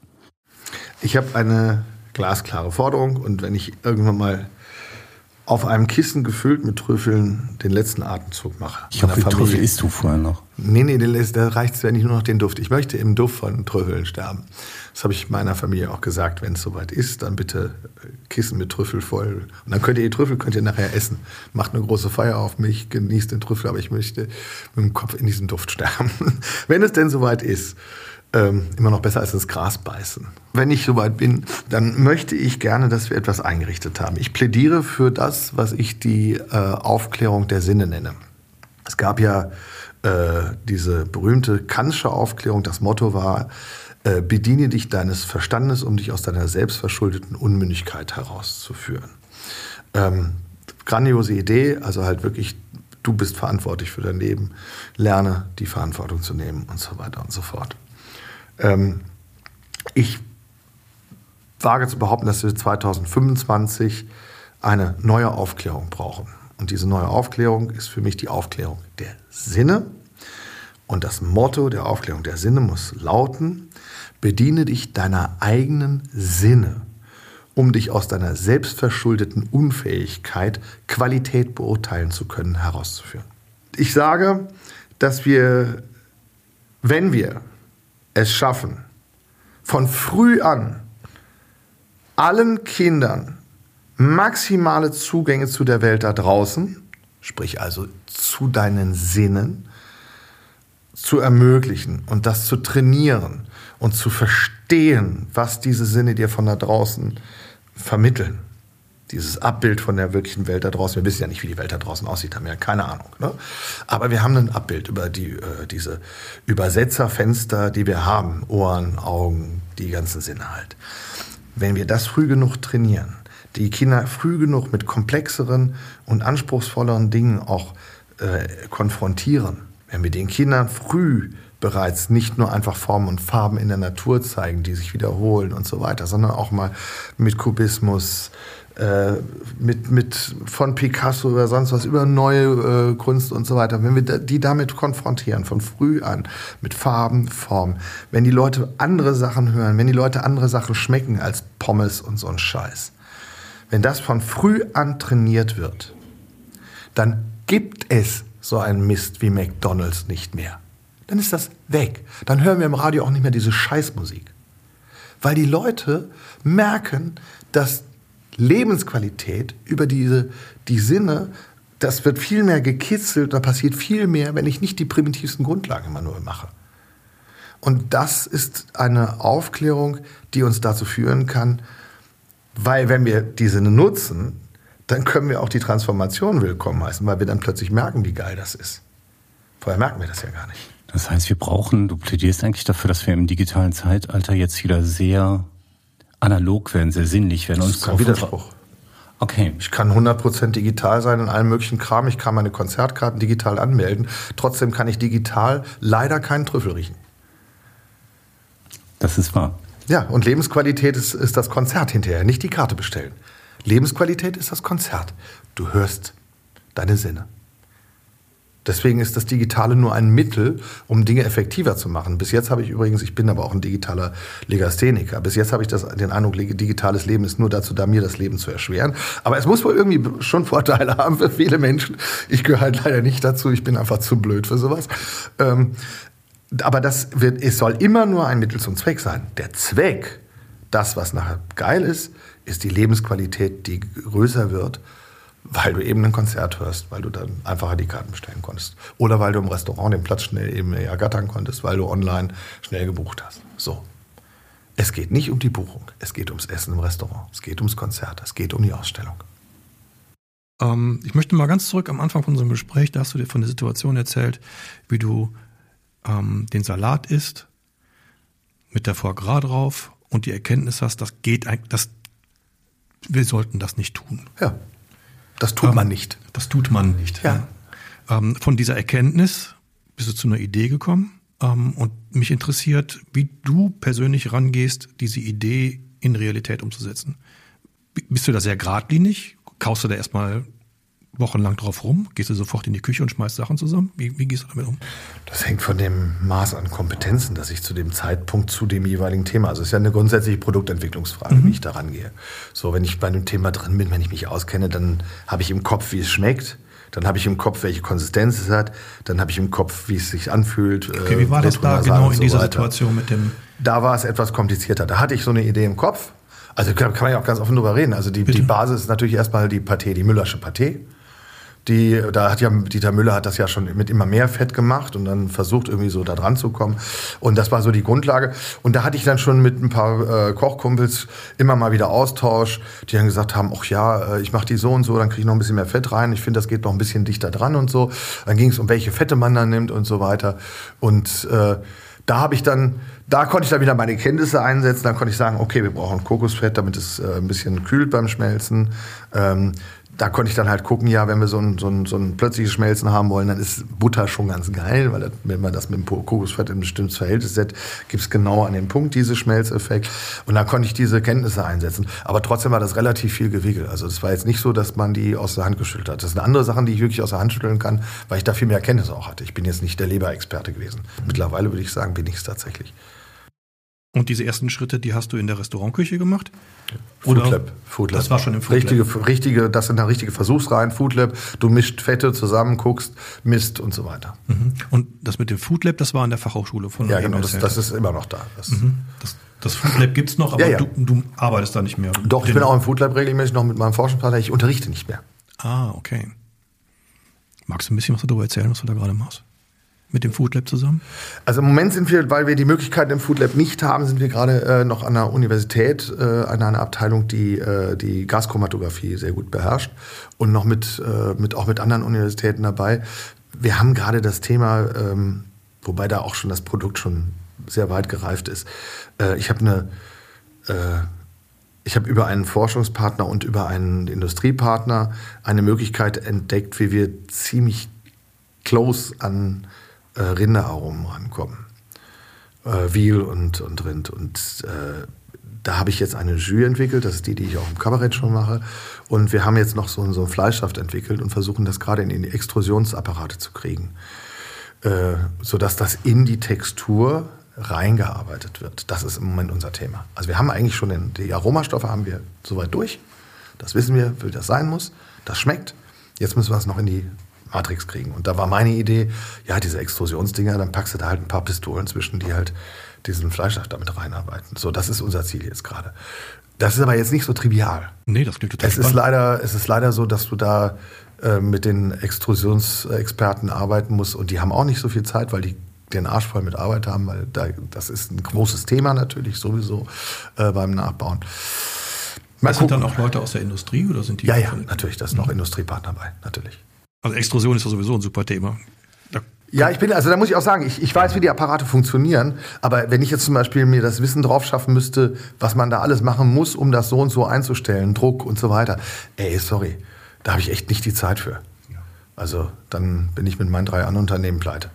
C: Ich habe eine glasklare Forderung und wenn ich irgendwann mal auf einem Kissen gefüllt mit Trüffeln den letzten Atemzug mache.
B: Ich hoffe, Trüffel isst du vorher noch.
C: Nee, da reicht es ja nicht nur noch den Duft. Ich möchte im Duft von Trüffeln sterben. Das habe ich meiner Familie auch gesagt. Wenn es soweit ist, dann bitte Kissen mit Trüffel voll. Und dann könnt ihr die Trüffel nachher essen. Macht eine große Feier auf mich, genießt den Trüffel, aber ich möchte mit dem Kopf in diesen Duft sterben. Wenn es denn soweit ist. Immer noch besser als ins Gras beißen. Wenn ich soweit bin, dann möchte ich gerne, dass wir etwas eingerichtet haben. Ich plädiere für das, was ich die Aufklärung der Sinne nenne. Es gab ja diese berühmte Kantsche Aufklärung. Das Motto war, bediene dich deines Verstandes, um dich aus deiner selbstverschuldeten Unmündigkeit herauszuführen. Grandiose Idee, also halt wirklich, du bist verantwortlich für dein Leben. Lerne, die Verantwortung zu nehmen und so weiter und so fort. Ich wage zu behaupten, dass wir 2025 eine neue Aufklärung brauchen. Und diese neue Aufklärung ist für mich die Aufklärung der Sinne. Und das Motto der Aufklärung der Sinne muss lauten: Bediene dich deiner eigenen Sinne, um dich aus deiner selbstverschuldeten Unfähigkeit, Qualität beurteilen zu können, herauszuführen. Ich sage, dass wir, wenn wir es schaffen, von früh an allen Kindern maximale Zugänge zu der Welt da draußen, sprich also zu deinen Sinnen, zu ermöglichen und das zu trainieren und zu verstehen, was diese Sinne dir von da draußen vermitteln. Dieses Abbild von der wirklichen Welt da draußen. Wir wissen ja nicht, wie die Welt da draußen aussieht, haben wir ja keine Ahnung. Ne? Aber wir haben ein Abbild über diese Übersetzerfenster, die wir haben. Ohren, Augen, die ganzen Sinne halt. Wenn wir das früh genug trainieren, die Kinder früh genug mit komplexeren und anspruchsvolleren Dingen auch konfrontieren, wenn wir den Kindern früh bereits nicht nur einfach Formen und Farben in der Natur zeigen, die sich wiederholen und so weiter, sondern auch mal mit Kubismus, mit von Picasso oder sonst was, über neue Kunst und so weiter, wenn wir die damit konfrontieren, von früh an, mit Farben, Formen, wenn die Leute andere Sachen hören, wenn die Leute andere Sachen schmecken als Pommes und so ein Scheiß, wenn das von früh an trainiert wird, dann gibt es so einen Mist wie McDonald's nicht mehr. Dann ist das weg. Dann hören wir im Radio auch nicht mehr diese Scheißmusik. Weil die Leute merken, dass Lebensqualität über die Sinne, das wird viel mehr gekitzelt, da passiert viel mehr, wenn ich nicht die primitivsten Grundlagen immer nur mache. Und das ist eine Aufklärung, die uns dazu führen kann, weil wenn wir die Sinne nutzen, dann können wir auch die Transformation willkommen heißen, weil wir dann plötzlich merken, wie geil das ist. Vorher merken wir das ja gar nicht.
B: Das heißt, du plädierst eigentlich dafür, dass wir im digitalen Zeitalter jetzt wieder sehr analog werden, sehr sinnlich werden.
C: Das ist kein Widerspruch.
B: Okay.
C: Ich kann 100% digital sein in allem möglichen Kram. Ich kann meine Konzertkarten digital anmelden. Trotzdem kann ich digital leider keinen Trüffel riechen.
B: Das ist wahr.
C: Ja, und Lebensqualität ist das Konzert hinterher, nicht die Karte bestellen. Lebensqualität ist das Konzert. Du hörst deine Sinne. Deswegen ist das Digitale nur ein Mittel, um Dinge effektiver zu machen. Bis jetzt habe ich übrigens, ich bin aber auch ein digitaler Legastheniker, bis jetzt habe ich den Eindruck, digitales Leben ist nur dazu da, mir das Leben zu erschweren. Aber es muss wohl irgendwie schon Vorteile haben für viele Menschen. Ich gehöre halt leider nicht dazu, ich bin einfach zu blöd für sowas. Aber es soll immer nur ein Mittel zum Zweck sein. Der Zweck, das, was nachher geil ist die Lebensqualität, die größer wird, weil du eben ein Konzert hörst, weil du dann einfacher die Karten bestellen konntest. Oder weil du im Restaurant den Platz schnell eben ergattern konntest, weil du online schnell gebucht hast. So. Es geht nicht um die Buchung, es geht ums Essen im Restaurant, es geht ums Konzert, es geht um die Ausstellung.
A: Ich möchte mal ganz zurück am Anfang von unserem Gespräch, da hast du dir von der Situation erzählt, wie du den Salat isst, mit der Foie Gras drauf und die Erkenntnis hast, wir sollten das nicht tun.
C: Ja, das tut man nicht.
A: Das tut man nicht.
C: Ja.
A: Von dieser Erkenntnis bist du zu einer Idee gekommen und mich interessiert, wie du persönlich rangehst, diese Idee in Realität umzusetzen. Bist du da sehr geradlinig? Kaust du da erstmal wochenlang drauf rum? Gehst du sofort in die Küche und schmeißt Sachen zusammen? Wie gehst du damit um?
C: Das hängt von dem Maß an Kompetenzen, das ich zu dem Zeitpunkt zu dem jeweiligen Thema, also es ist ja eine grundsätzliche Produktentwicklungsfrage, wie ich da rangehe. So, wenn ich bei einem Thema drin bin, wenn ich mich auskenne, dann habe ich im Kopf, wie es schmeckt, dann habe ich im Kopf, welche Konsistenz es hat, dann habe ich im Kopf, wie es sich anfühlt.
A: Okay, wie war das da genau in dieser Situation mit dem?
C: Da war es etwas komplizierter. Da hatte ich so eine Idee im Kopf. Also kann man ja auch ganz offen drüber reden. Also die Basis ist natürlich erstmal die Pâté, die Müllersche Pâté. Da hat ja Dieter Müller hat das ja schon mit immer mehr Fett gemacht und dann versucht irgendwie so da dran zu kommen. Und das war so die Grundlage. Und da hatte ich dann schon mit ein paar Kochkumpels immer mal wieder Austausch, die dann gesagt haben, ach ja, ich mache die so und so, dann kriege ich noch ein bisschen mehr Fett rein. Ich finde, das geht noch ein bisschen dichter dran und so. Dann ging es um welche Fette man dann nimmt und so weiter. Und da konnte ich dann wieder meine Kenntnisse einsetzen. Dann konnte ich sagen, okay, wir brauchen Kokosfett, damit es ein bisschen kühlt beim Schmelzen. da konnte ich dann halt gucken, ja, wenn wir so ein plötzliches Schmelzen haben wollen, dann ist Butter schon ganz geil, weil wenn man das mit dem Kokosfett in ein bestimmtes Verhältnis setzt, gibt es genau an dem Punkt diese Schmelzeffekt. Und dann konnte ich diese Kenntnisse einsetzen. Aber trotzdem war das relativ viel Gewiggel. Also das war jetzt nicht so, dass man die aus der Hand geschüttelt hat. Das sind andere Sachen, die ich wirklich aus der Hand schütteln kann, weil ich da viel mehr Kenntnisse auch hatte. Ich bin jetzt nicht der Leberexperte gewesen. Mittlerweile würde ich sagen, bin ich es tatsächlich.
A: Und diese ersten Schritte, die hast du in der Restaurantküche gemacht?
C: Foodlab.
A: Das war schon im Foodlab.
C: Das sind dann richtige Versuchsreihen, Foodlab. Du mischt Fette zusammen, guckst, misst und so weiter.
A: Und das mit dem Foodlab, das war an der Fachhochschule von
C: Ja, genau, das ist immer noch da.
A: Das Foodlab gibt's noch, aber du arbeitest da nicht mehr.
C: Doch, ich bin auch im Foodlab regelmäßig noch mit meinem Forschungspartner. Ich unterrichte nicht mehr.
A: Ah, okay. Magst du ein bisschen was darüber erzählen, was du da gerade machst? Mit dem Foodlab zusammen?
C: Also im Moment sind wir, weil wir die Möglichkeit im Foodlab nicht haben, sind wir gerade noch an der Universität, an einer Abteilung, die die Gaschromatographie sehr gut beherrscht und noch auch mit anderen Universitäten dabei. Wir haben gerade das Thema, wobei da auch schon das Produkt schon sehr weit gereift ist. Ich habe über einen Forschungspartner und über einen Industriepartner eine Möglichkeit entdeckt, wie wir ziemlich close an Rinderaromen rankommen. Veal und Rind. Und da habe ich jetzt eine Jus entwickelt, das ist die ich auch im Kabarett schon mache. Und wir haben jetzt noch so einen Fleischsaft entwickelt und versuchen das gerade in die Extrusionsapparate zu kriegen. Sodass das in die Textur reingearbeitet wird. Das ist im Moment unser Thema. Also wir haben eigentlich schon die Aromastoffe haben wir soweit durch. Das wissen wir, wie das sein muss. Das schmeckt. Jetzt müssen wir es noch in die Matrix kriegen. Und da war meine Idee, ja, diese Extrusionsdinger, dann packst du da halt ein paar Pistolen zwischen, die halt diesen Fleischsaft damit reinarbeiten. So, das ist unser Ziel jetzt gerade. Das ist aber jetzt nicht so trivial.
A: Nee, das klingt total
C: spannend. Es ist leider so, dass du da mit den Extrusionsexperten arbeiten musst und die haben auch nicht so viel Zeit, weil die den Arsch voll mit Arbeit haben, weil das ist ein großes Thema natürlich sowieso beim Nachbauen.
A: Sind dann auch Leute aus der Industrie oder sind die?
C: Ja, natürlich, da sind noch Industriepartner dabei, natürlich.
A: Also Extrusion ist ja sowieso ein super Thema.
C: Ja, da muss ich auch sagen, ich weiß, wie die Apparate funktionieren, aber wenn ich jetzt zum Beispiel mir das Wissen drauf schaffen müsste, was man da alles machen muss, um das so und so einzustellen, Druck und so weiter, sorry, da habe ich echt nicht die Zeit für. Also dann bin ich mit meinen 3 anderen Unternehmen pleite.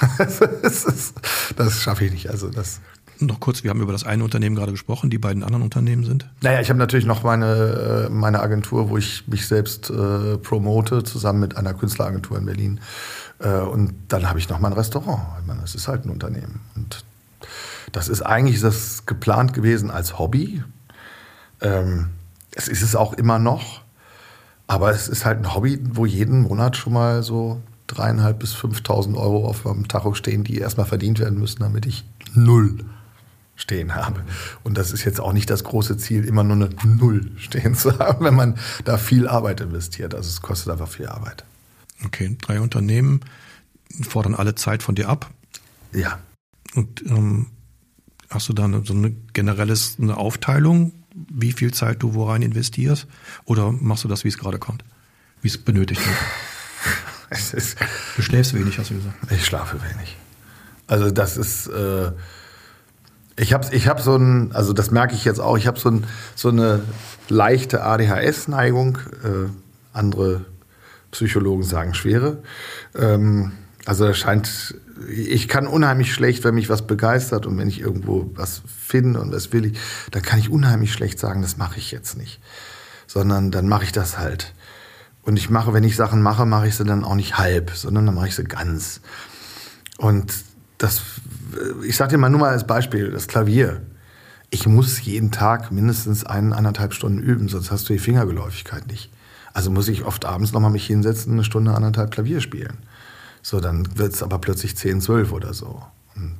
C: Das schaffe ich nicht. Also das.
A: Noch kurz, wir haben über das eine Unternehmen gerade gesprochen, die beiden anderen Unternehmen sind?
C: Naja, ich habe natürlich noch meine Agentur, wo ich mich selbst promote, zusammen mit einer Künstleragentur in Berlin. Und dann habe ich noch mein Restaurant. Ich meine, das ist halt ein Unternehmen. Und das ist eigentlich geplant gewesen als Hobby. Es ist es auch immer noch. Aber es ist halt ein Hobby, wo jeden Monat schon mal so 3.500 bis 5.000 Euro auf meinem Tacho stehen, die erstmal verdient werden müssen, damit ich 0 stehen habe. Und das ist jetzt auch nicht das große Ziel, immer nur eine 0 stehen zu haben, wenn man da viel Arbeit investiert. Also es kostet einfach viel Arbeit.
A: Okay, 3 Unternehmen fordern alle Zeit von dir ab.
C: Ja.
A: Und hast du da so eine eine Aufteilung, wie viel Zeit du wo rein investierst? Oder machst du das, wie es gerade kommt? Wie es benötigt wird? Du schläfst wenig, hast du gesagt.
C: Ich schlafe wenig. Also das ist, ich habe so ein, also das merke ich jetzt auch, ich habe so eine leichte ADHS-Neigung. Andere Psychologen sagen schwere. Also ich kann unheimlich schlecht, wenn mich was begeistert und wenn ich irgendwo was finde und das will ich, dann kann ich unheimlich schlecht sagen, das mache ich jetzt nicht. Sondern dann mache ich das halt. Und wenn ich Sachen mache, mache ich sie dann auch nicht halb, sondern dann mache ich sie ganz. Und ich sage dir nur mal als Beispiel, das Klavier. Ich muss jeden Tag mindestens 1,5 Stunden üben, sonst hast du die Fingergeläufigkeit nicht. Also muss ich oft abends nochmal mich hinsetzen, 1 Stunde, 1,5 Klavier spielen. So, dann wird es aber plötzlich 10, 12 oder so. Und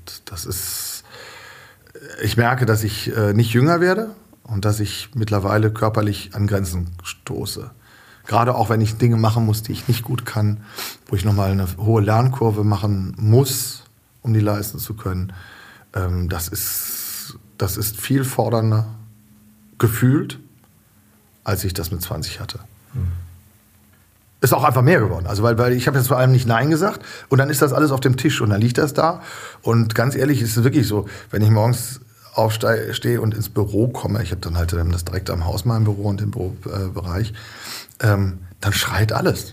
C: ich merke, dass ich nicht jünger werde und dass ich mittlerweile körperlich an Grenzen stoße. Gerade auch, wenn ich Dinge machen muss, die ich nicht gut kann, wo ich nochmal eine hohe Lernkurve machen muss, um die leisten zu können. Das ist viel fordernder gefühlt, als ich das mit 20 hatte. Ist auch einfach mehr geworden. Also weil ich habe jetzt vor allem nicht Nein gesagt und dann ist das alles auf dem Tisch und dann liegt das da. Und ganz ehrlich, ist es wirklich so, wenn ich morgens aufstehe und ins Büro komme, ich habe dann halt das direkt am Haus mein Büro und den Bürobereich, dann schreit alles.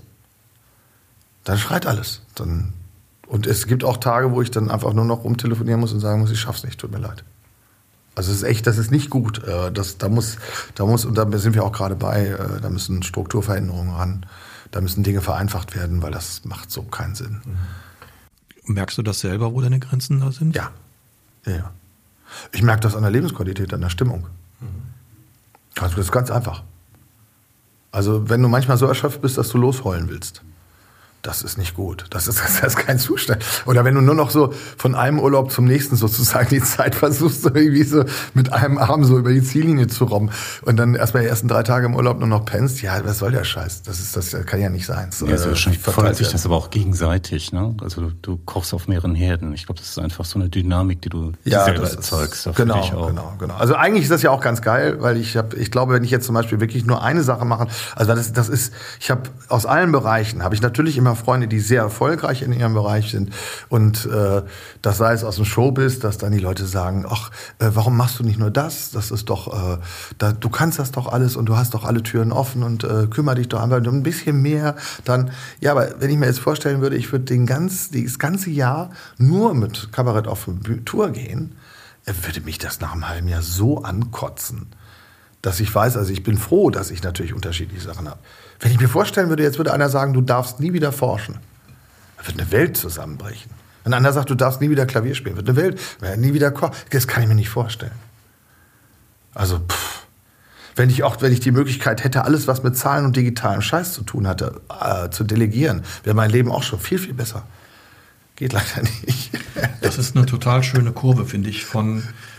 C: Und es gibt auch Tage, wo ich dann einfach nur noch rumtelefonieren muss und sagen muss, ich schaff's nicht, tut mir leid. Also es ist echt, das ist nicht gut. Da muss, und da sind wir auch gerade bei, da müssen Strukturveränderungen ran, da müssen Dinge vereinfacht werden, weil das macht so keinen Sinn.
A: Merkst du das selber, wo deine Grenzen da sind?
C: Ja. Ich merke das an der Lebensqualität, an der Stimmung. Also das ist ganz einfach. Also wenn du manchmal so erschöpft bist, dass du losheulen willst, das ist nicht gut. Das ist kein Zustand. Oder wenn du nur noch so von einem Urlaub zum nächsten sozusagen die Zeit versuchst, so irgendwie so mit einem Arm so über die Ziellinie zu robben und dann erstmal die ersten 3 Tage im Urlaub nur noch pennst, ja, was soll der Scheiß? Das kann ja nicht sein.
B: Ja, so verteilt sich das aber auch gegenseitig, ne? Also du kochst auf mehreren Herden. Ich glaube, das ist einfach so eine Dynamik, die du selber erzeugst.
C: Genau. Also eigentlich ist das ja auch ganz geil, weil ich glaube, wenn ich jetzt zum Beispiel wirklich nur eine Sache mache, also das ist, ich habe aus allen Bereichen, habe ich natürlich immer Freunde, die sehr erfolgreich in ihrem Bereich sind und das sei es aus dem Showbiz, dass dann die Leute sagen, ach, warum machst du nicht nur das? Das ist doch, du kannst das doch alles und du hast doch alle Türen offen und kümmere dich doch einfach ein bisschen mehr. Dann, ja, aber wenn ich mir jetzt vorstellen würde, ich würde das ganze Jahr nur mit Kabarett auf Tour gehen, würde mich das nach einem halben Jahr so ankotzen, dass ich weiß, also ich bin froh, dass ich natürlich unterschiedliche Sachen habe. Wenn ich mir vorstellen würde, jetzt würde einer sagen, du darfst nie wieder forschen, dann wird eine Welt zusammenbrechen. Wenn einer sagt, du darfst nie wieder Klavier spielen, wird eine Welt, nie wieder kochen. Das kann ich mir nicht vorstellen. Also, wenn ich die Möglichkeit hätte, alles, was mit Zahlen und digitalem Scheiß zu tun hatte, zu delegieren, wäre mein Leben auch schon viel, viel besser. Geht leider nicht.
A: Das ist eine total schöne Kurve, finde ich, von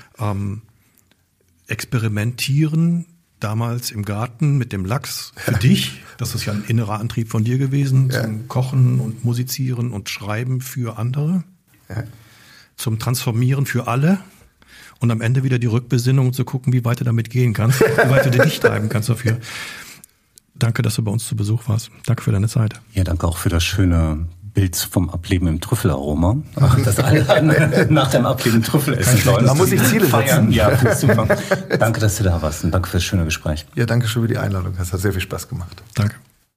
A: Experimentieren damals im Garten mit dem Lachs für dich. Das ist ja ein innerer Antrieb von dir gewesen, zum Kochen und Musizieren und Schreiben für andere, zum Transformieren für alle und am Ende wieder die Rückbesinnung zu gucken, wie weit du damit gehen kannst, wie weit du dich treiben kannst dafür. Danke, dass du bei uns zu Besuch warst. Danke für deine Zeit.
B: Ja, danke auch für das schöne Bild vom Ableben im Trüffelaroma. Dass alle nach dem Ableben Trüffel essen sollen.
C: Man muss sich Ziele setzen.
B: Ja, super. Danke, dass du da warst und danke für das schöne Gespräch.
C: Ja, danke schön für die Einladung. Es hat sehr viel Spaß gemacht.
A: Danke.